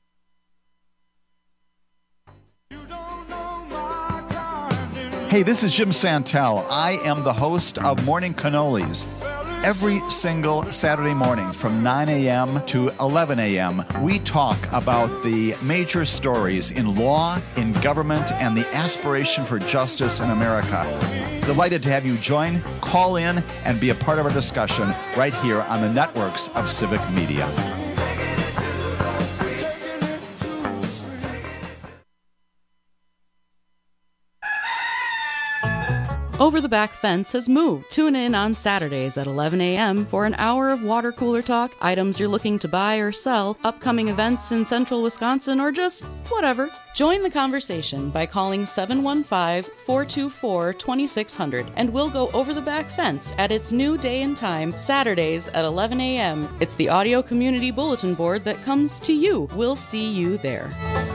Hey, this is Jim Santel. I am the host of Morning Cannolis. Every single Saturday morning from nine a.m. to eleven a.m., we talk about the major stories in law, in government, and the aspiration for justice in America. Delighted to have you join, call in, and be a part of our discussion right here on the networks of Civic Media. Over the Back Fence has moved. Tune in on Saturdays at eleven a.m. for an hour of water cooler talk, items you're looking to buy or sell, upcoming events in central Wisconsin, or just whatever. Join the conversation by calling seven one five, four two four, two six zero zero and we'll go over the back fence at its new day and time, Saturdays at eleven a.m. It's the audio community bulletin board that comes to you. We'll see you there.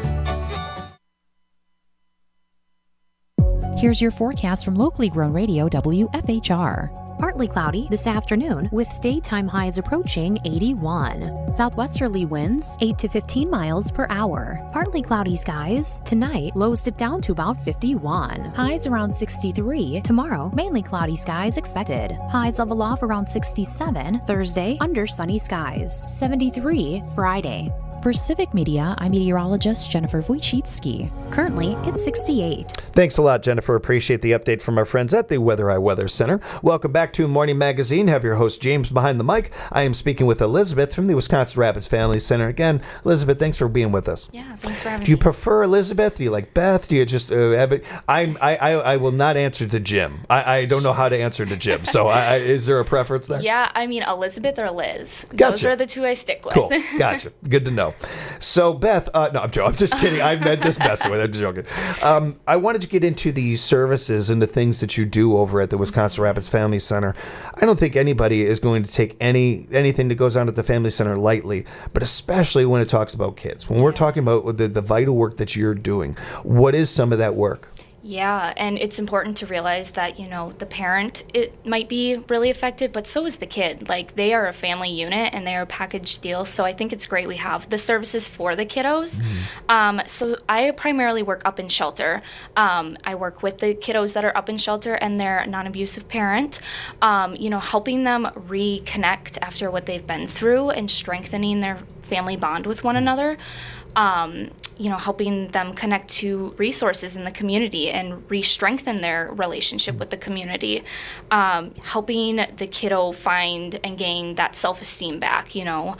Here's your forecast from locally grown radio W F H R. Partly cloudy this afternoon with daytime highs approaching eighty-one. Southwesterly winds eight to fifteen miles per hour. Partly cloudy skies. Tonight, lows dip down to about fifty-one. Highs around sixty-three. Tomorrow, mainly cloudy skies expected. Highs level off around sixty-seven. Thursday, under sunny skies. seventy-three Friday. For Civic Media, I'm meteorologist Jennifer Wojcicki. Currently, it's sixty-eight. Thanks a lot, Jennifer. Appreciate the update from our friends at the Weather Eye Weather Center. Welcome back to Morning Magazine. Have your host, James, behind the mic. I am speaking with Elizabeth from the Wisconsin Rapids Family Center. Again, Elizabeth, thanks for being with us. Yeah, thanks for having me. Do you prefer Elizabeth? Do you like Beth? Do you just uh, have it? I'm, I, I, I will not answer to Jim. I, I don't know how to answer to Jim. So I, I, is there a preference there? Yeah, I mean, Elizabeth or Liz. Gotcha. Those are the two I stick with. Cool. Gotcha. Good to know. So, Beth, uh, no, I'm, I'm just kidding. I'm just messing with it. I'm just joking. Um, I wanted to get into the services and the things that you do over at the Wisconsin Rapids Family Center. I don't think anybody is going to take any anything that goes on at the Family Center lightly, but especially when it talks about kids. When we're talking about the, the vital work that you're doing, what is some of that work? Yeah, and it's important to realize that, you know, the parent, it might be really affected, but so is the kid. Like, they are a family unit and they are a package deal, so I think it's great we have the services for the kiddos. Mm-hmm. Um, so I primarily work up in shelter. Um, I work with the kiddos that are up in shelter and their non-abusive parent, um, you know, helping them reconnect after what they've been through and strengthening their family bond with one another. Um, you know, helping them connect to resources in the community and re-strengthen their relationship with the community, um, helping the kiddo find and gain that self-esteem back, you know.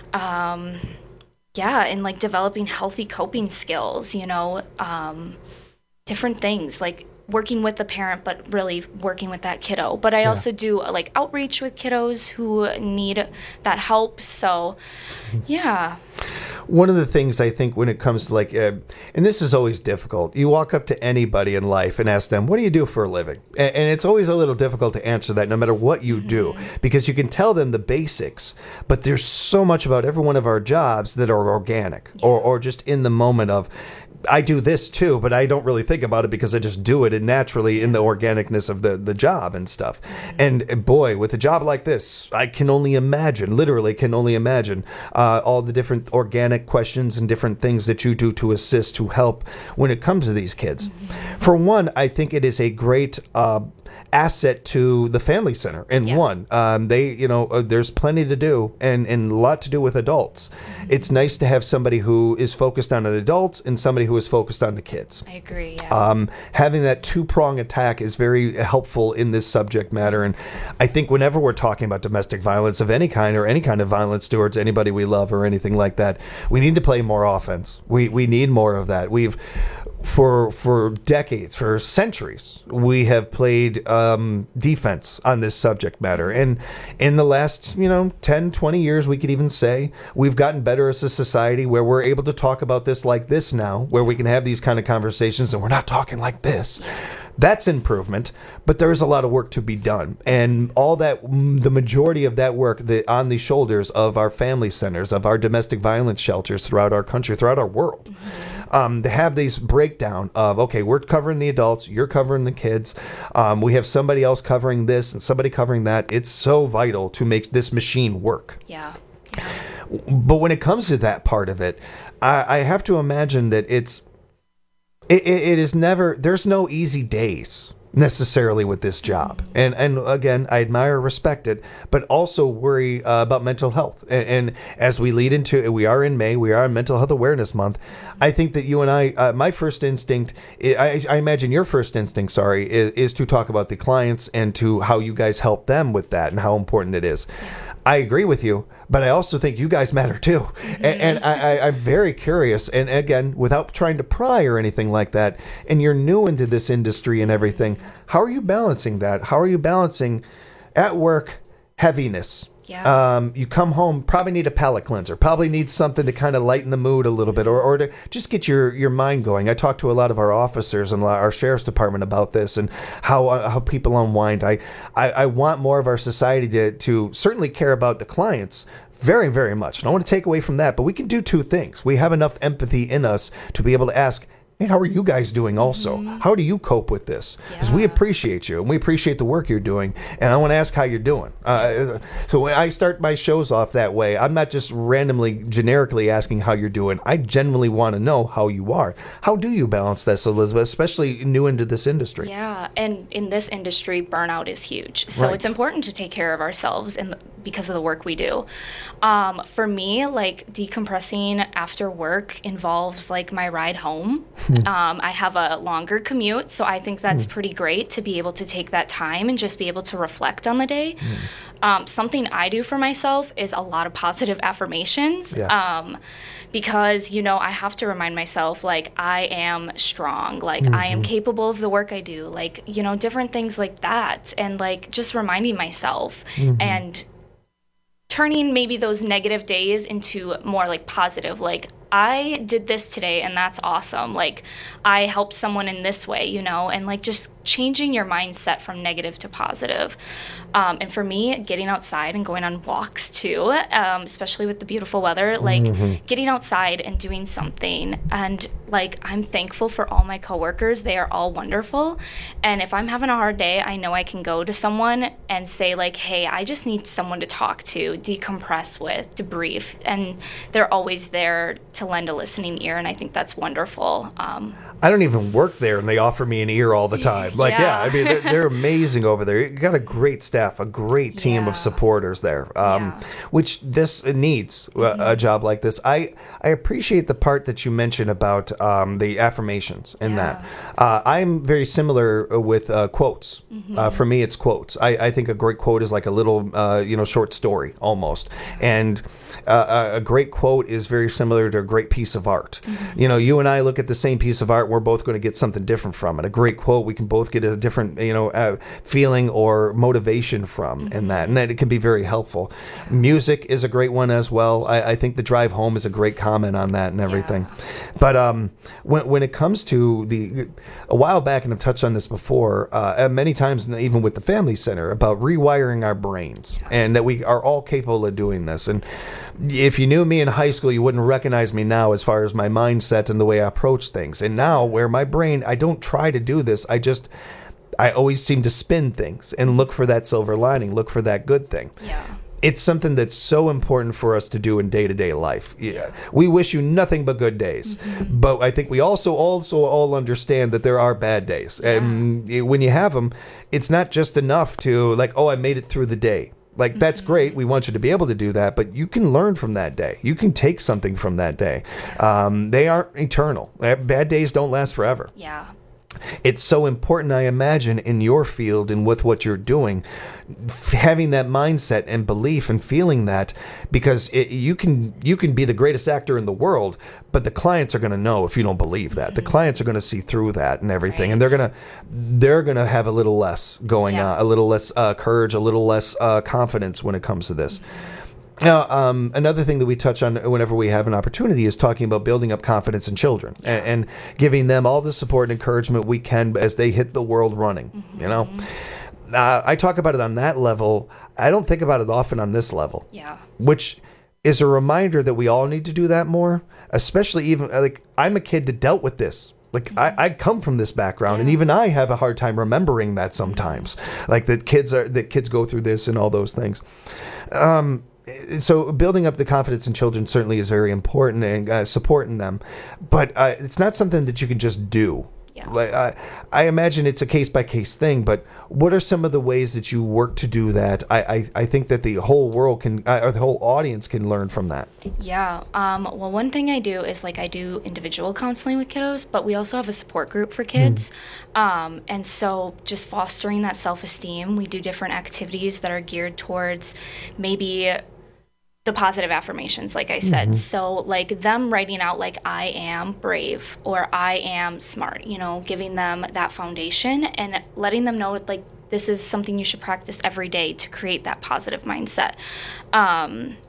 Um, yeah, and like developing healthy coping skills, you know, um, different things like working with the parent, but really working with that kiddo. But I yeah. also do like outreach with kiddos who need that help. So, yeah. One of the things I think when it comes to like, uh, and this is always difficult, you walk up to anybody in life and ask them, what do you do for a living? And, and it's always a little difficult to answer that no matter what you mm-hmm. do, because you can tell them the basics, but there's so much about every one of our jobs that are organic yeah. or, or just in the moment of, I do this too, but I don't really think about it because I just do it and naturally in the organicness of the, the job and stuff. And boy, with a job like this, I can only imagine, literally can only imagine uh, all the different organic questions and different things that you do to assist, to help when it comes to these kids. Mm-hmm. For one, I think it is a great uh, asset to the family center. And yeah. one, um, they, you know, uh, there's plenty to do and, and a lot to do with adults. Mm-hmm. It's nice to have somebody who is focused on an adult and somebody who is focused on the kids. I agree. Yeah. Um, having that two-prong attack is very helpful in this subject matter. And I think whenever we're talking about domestic violence of any kind or any kind of violence towards anybody we love or anything like that, we need to play more offense. We we need more of that. We've For for decades, for centuries, we have played um, defense on this subject matter. And in the last, you know, ten, twenty years, we could even say we've gotten better as a society where we're able to talk about this like this now, where we can have these kind of conversations and we're not talking like this. That's improvement, but there is a lot of work to be done. And all that, the majority of that work the, on the shoulders of our family centers, of our domestic violence shelters throughout our country, throughout our world. Mm-hmm. Um, to have these breakdown of, okay, we're covering the adults, you're covering the kids, um, we have somebody else covering this and somebody covering that. It's so vital to make this machine work. Yeah. But when it comes to that part of it, I, I have to imagine that it's, It, it is never, there's no easy days necessarily with this job. And and again, I admire, respect it, but also worry uh, about mental health. And, and as we lead into, we are in May, we are in Mental Health Awareness Month. I think that you and I, uh, my first instinct, I, I imagine your first instinct, sorry, is, is to talk about the clients and to how you guys help them with that and how important it is. I agree with you, but I also think you guys matter too. Mm-hmm. And, and I, I, I'm very curious. And again, without trying to pry or anything like that, and you're new into this industry and everything, how are you balancing that? How are you balancing at work heaviness? Yeah. Um, you come home, probably need a palate cleanser, probably need something to kind of lighten the mood a little bit, or, or to just get your, your mind going. I talked to a lot of our officers and our sheriff's department about this and how uh, how people unwind. I, I, I want more of our society to, to certainly care about the clients very, very much. I don't want to take away from that, but we can do two things. We have enough empathy in us to be able to ask, hey, how are you guys doing also? Mm-hmm. How do you cope with this? Because yeah. we appreciate you and we appreciate the work you're doing. And I want to ask how you're doing. Uh, so when I start my shows off that way, I'm not just randomly, generically asking how you're doing. I genuinely want to know how you are. How do you balance this, Elizabeth, especially new into this industry? Yeah, and in this industry, burnout is huge. So right. it's important to take care of ourselves and because of the work we do. Um, for me, like decompressing after work involves like my ride home. Um, I have a longer commute, so I think that's mm. pretty great to be able to take that time and just be able to reflect on the day. Mm. Um, something I do for myself is a lot of positive affirmations yeah. um, because, you know, I have to remind myself, like, I am strong, like, mm-hmm. I am capable of the work I do, like, you know, different things like that. And, like, just reminding myself mm-hmm. and turning maybe those negative days into more, like, positive, like, I did this today and that's awesome. Like, I helped someone in this way, you know, and like just changing your mindset from negative to positive. Um, and for me, getting outside and going on walks too, um, especially with the beautiful weather, like Mhm. getting outside and doing something. And like, I'm thankful for all my coworkers. They are all wonderful. And if I'm having a hard day, I know I can go to someone and say like, hey, I just need someone to talk to, decompress with, debrief. And they're always there to lend a listening ear. And I think that's wonderful. Um, I don't even work there, and they offer me an ear all the time. Like, yeah, Yeah. I mean, they're, they're amazing over there. You got a great staff, a great team Yeah. of supporters there, um, which this needs a, Mm-hmm. a job like this. I I appreciate the part that you mentioned about um, the affirmations in that. Uh, I'm very similar with uh, quotes. Mm-hmm. Uh, for me, it's quotes. I, I think a great quote is like a little, uh, you know, short story almost, and uh, a a great quote is very similar to a great piece of art. Mm-hmm. You know, you and I look at the same piece of art, we're both going to get something different from it. A great quote, we can both get a different, you know, uh, feeling or motivation from in that, and that it can be very helpful. Music is a great one as well. I, I think the drive home is a great comment on that and everything. But um, when when it comes to the, a while back, and I've touched on this before, uh, many times, even with the Family Center, about rewiring our brains, and that we are all capable of doing this. And if you knew me in high school, you wouldn't recognize me now as far as my mindset and the way I approach things. And now, where my brain, I don't try to do this. I just, I always seem to spin things and look for that silver lining, look for that good thing. Yeah. It's something that's so important for us to do in day-to-day life. Yeah. We wish you nothing but good days. Mm-hmm. But I think we also also all understand that there are bad days. And when you have them, it's not just enough to like, oh, I made it through the day. Like, that's great. We want you to be able to do that, but you can learn from that day. You can take something from that day. Um, they aren't eternal. Bad days don't last forever. Yeah. It's so important, I imagine, in your field and with what you're doing, f- having that mindset and belief and feeling that, because it, you can you can be the greatest actor in the world, but the clients are going to know if you don't believe that. The clients are going to see through that and everything, and they're gonna they're gonna have a little less going on, a little less uh, courage, a little less uh, confidence when it comes to this. Now, um, another thing that we touch on whenever we have an opportunity is talking about building up confidence in children and, and giving them all the support and encouragement we can as they hit the world running. Mm-hmm. You know, uh, I talk about it on that level. I don't think about it often on this level. Yeah. Which is a reminder that we all need to do that more, especially even like I'm a kid that dealt with this. Like I, I come from this background, and even I have a hard time remembering that sometimes. Like that kids are that kids go through this and all those things. Um, So building up the confidence in children certainly is very important, and uh, supporting them, but uh, it's not something that you can just do. Yeah. Like I, I imagine it's a case by case thing. But what are some of the ways that you work to do that? I, I, I think that the whole world can, uh, or the whole audience can learn from that. Yeah. Um, well, one thing I do is like I do individual counseling with kiddos, but we also have a support group for kids. Mm. Um, and so just fostering that self-esteem, we do different activities that are geared towards maybe the positive affirmations, like I said. Mhm. So like them writing out like, I am brave or I am smart, you know, giving them that foundation and letting them know like this is something you should practice every day to create that positive mindset. Um,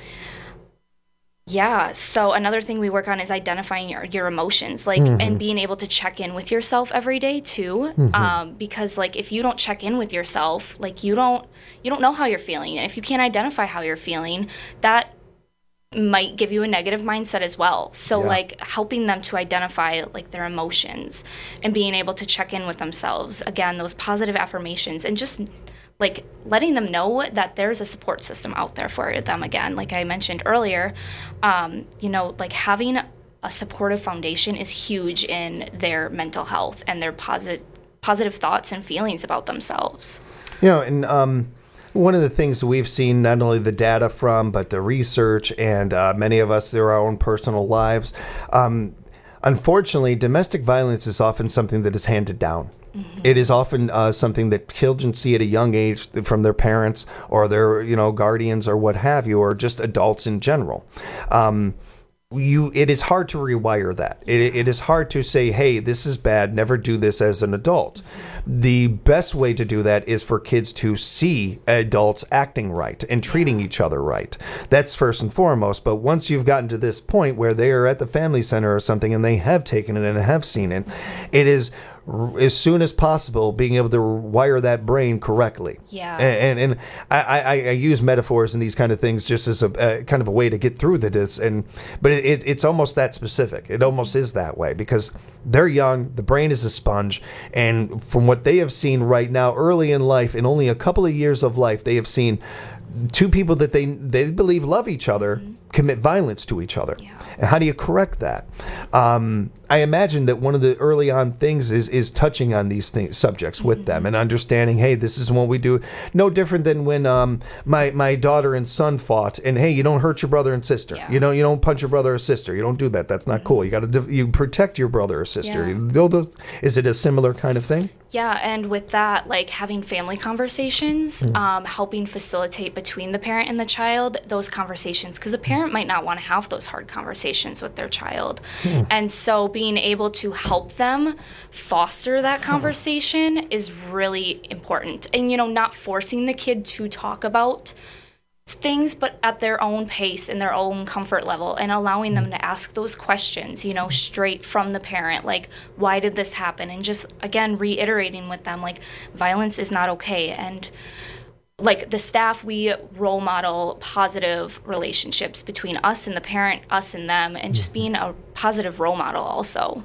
Yeah. So another thing we work on is identifying your, your emotions, like, Mhm. and being able to check in with yourself every day too. Mhm. Um, because like, if you don't check in with yourself, like you don't, you don't know how you're feeling. And if you can't identify how you're feeling, that might give you a negative mindset as well. So Yeah. like helping them to identify like their emotions and being able to check in with themselves. Again, those positive affirmations and just like letting them know that there's a support system out there for them. Again, like I mentioned earlier, um, you know, like having a supportive foundation is huge in their mental health and their positive positive thoughts and feelings about themselves. You know, and um, one of the things that we've seen, not only the data from, but the research, and uh, many of us through our own personal lives, um, unfortunately, domestic violence is often something that is handed down. Mm-hmm. It is often uh, something that children see at a young age from their parents or their, you know, guardians or what have you, or just adults in general. Um, you, it is hard to rewire that. It, it is hard to say, hey, this is bad, never do this as an adult. The best way to do that is for kids to see adults acting right and treating each other right. That's first and foremost. But once you've gotten to this point where they are at the family center or something and they have taken it and have seen it, it is r- as soon as possible, being able to wire that brain correctly. Yeah. And and, and I, I, I use metaphors and these kind of things just as a uh, kind of a way to get through this. And but it, it, it's almost that specific. It almost is that way because they're young. The brain is a sponge, and from what they have seen right now, early in life, in only a couple of years of life, they have seen two people that they they believe love each other mm-hmm. commit violence to each other. Yeah. And how do you correct that? Um, I imagine that one of the early on things is is touching on these things, subjects with mm-hmm. them and understanding, hey, this is what we do. No different than when um, my my daughter and son fought, and hey, you don't hurt your brother and sister. Yeah. You know, you don't punch your brother or sister. You don't do that. That's not mm-hmm. cool. You got to you protect your brother or sister. Yeah. You know, those, is it a similar kind of thing? Yeah, and with that, like having family conversations, mm. um, helping facilitate between the parent and the child those conversations, because a parent might not want to have those hard conversations with their child. Mm. And so being able to help them foster that conversation huh. is really important. And, you know, not forcing the kid to talk about things, but at their own pace and their own comfort level, and allowing them to ask those questions, you know, straight from the parent, like, why did this happen? And just, again, reiterating with them, like, violence is not okay. And like the staff, we role model positive relationships between us and the parent, us and them, and just being a positive role model also.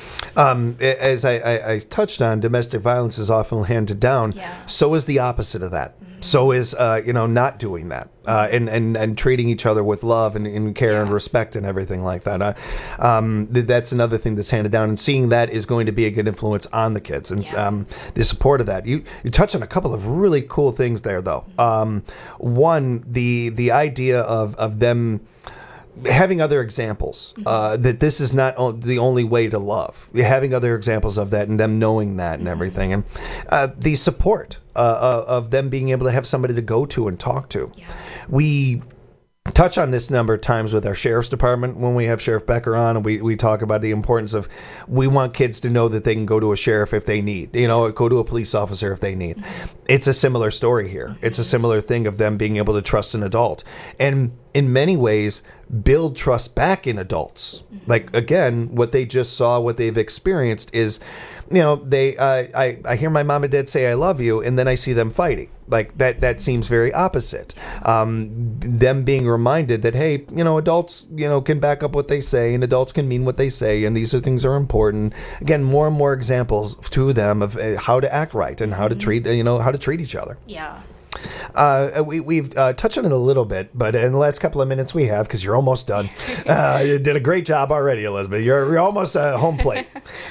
Um, as I, I, I touched on, domestic violence is often handed down. Yeah. So is the opposite of that. Mm-hmm. So is, uh, you know, not doing that uh, and, and, and treating each other with love and, and care yeah. and respect and everything like that. Uh, um, th- that's another thing that's handed down. And seeing that is going to be a good influence on the kids and yeah. um, the support of that. You you touched on a couple of really cool things there, though. Um, one, the the idea of, of them having other examples, uh, that this is not o- the only way to love. Having other examples of that and them knowing that and everything. And uh, the support uh, of them being able to have somebody to go to and talk to. Yeah. We touch on this number of times with our sheriff's department when we have Sheriff Becker on, and we, we talk about the importance of we want kids to know that they can go to a sheriff if they need, you know, go to a police officer if they need. Mm-hmm. It's a similar story here. Mm-hmm. It's a similar thing of them being able to trust an adult. And in many ways, build trust back in adults. Mm-hmm. Like, again, what they just saw, what they've experienced is, you know, they. Uh, I I hear my mom and dad say I love you, and then I see them fighting. Like that. That seems very opposite. Um, them being reminded that, hey, you know, adults, you know, can back up what they say, and adults can mean what they say, and these are things are important. Again, more and more examples to them of uh, how to act right and how to treat, you know, how to treat each other. Yeah. Uh, we, we've uh, touched on it a little bit, but in the last couple of minutes we have, because you're almost done. Uh, you did a great job already, Elizabeth. You're, you're almost at home plate.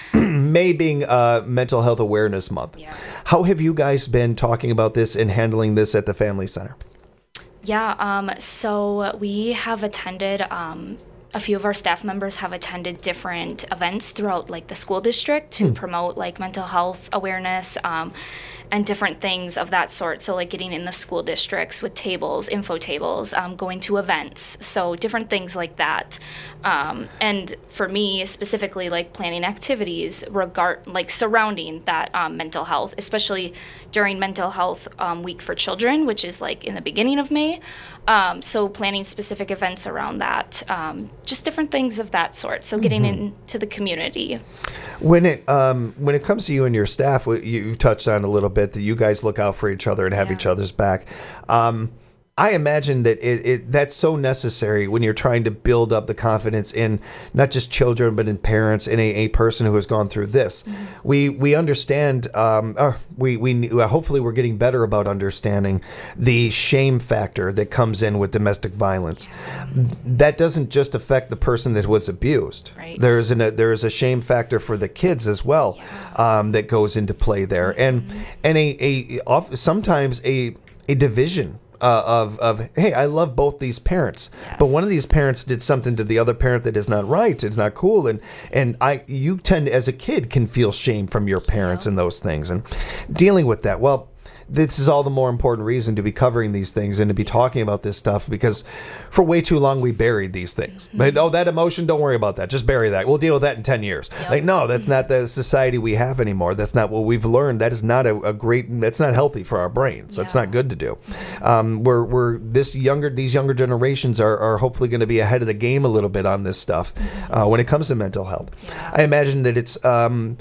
May being uh, Mental Health Awareness Month. Yeah. How have you guys been talking about this and handling this at the Family Center? Yeah, um, so we have attended... Um, a few of our staff members have attended different events throughout like the school district to hmm. promote like mental health awareness um, and different things of that sort. So like getting in the school districts with tables, info tables, um, going to events. So different things like that. Um, and for me specifically, like planning activities regard like surrounding that um, mental health, especially during Mental Health um, Week for Children, which is like in the beginning of May. Um, so planning specific events around that, um, just different things of that sort. So getting mm-hmm. into the community. When it um, when it comes to you and your staff, you've touched on a little bit that you guys look out for each other and have yeah. each other's back. Um, I imagine that it, it that's so necessary when you're trying to build up the confidence in not just children, but in parents, in a, a person who has gone through this. Mm-hmm. We we understand, um, or we, we hopefully we're getting better about understanding the shame factor that comes in with domestic violence. Yeah. That doesn't just affect the person that was abused. Right. There is an, a, there is a shame factor for the kids as well yeah. um, that goes into play there. Mm-hmm. And, and a, a sometimes a a division Uh, of, of, hey, I love both these parents, yes. but one of these parents did something to the other parent that is not right. It's not cool. And, and I, you tend, as a kid, can feel shame from your parents yeah. and those things. And dealing with that, well, this is all the more important reason to be covering these things and to be talking about this stuff, because for way too long we buried these things. Mm-hmm. But, oh, that emotion, don't worry about that. Just bury that. We'll deal with that in ten years. Yep. Like, no, that's not the society we have anymore. That's not what we've learned. That is not a, a great, that's not healthy for our brains. Yeah. That's not good to do. Um, we're, we're, this younger, these younger generations are, are hopefully going to be ahead of the game a little bit on this stuff uh, when it comes to mental health. Yeah. I imagine that it's, um,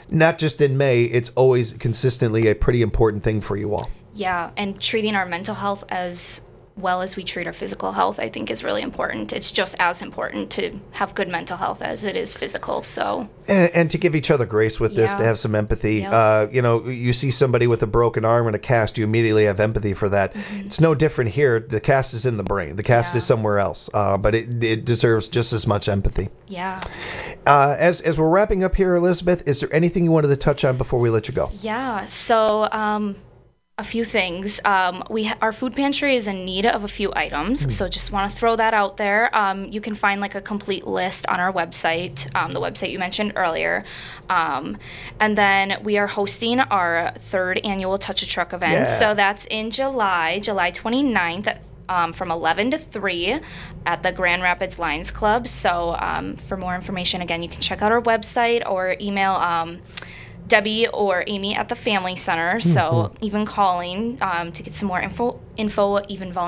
not just in May, it's always consistently a pretty important thing for you all. Yeah, and treating our mental health as well as we treat our physical health, I think, is really important. It's just as important to have good mental health as it is physical. So, and, and to give each other grace with this, Yeah. to have some empathy. Yep. Uh, you know, you see somebody with a broken arm and a cast, you immediately have empathy for that. Mm-hmm. It's no different here. The cast is in the brain. The cast is somewhere else, uh, but it, it deserves just as much empathy. yeah. Uh, as as we're wrapping up here, Elizabeth, is there anything you wanted to touch on before we let you go? Yeah, so um, a few things. Um, we ha- our food pantry is in need of a few items, Hmm. so just want to throw that out there. Um, you can find like a complete list on our website, um, the website you mentioned earlier. Um, and then we are hosting our third annual Touch a Truck event. Yeah. So that's in July, July twenty-ninth at Um, from eleven to three at the Grand Rapids Lions Club. So um, for more information, again, you can check out our website or email um, Debbie or Amy at the Family Center. So Mhm. even calling um, to get some more info, info even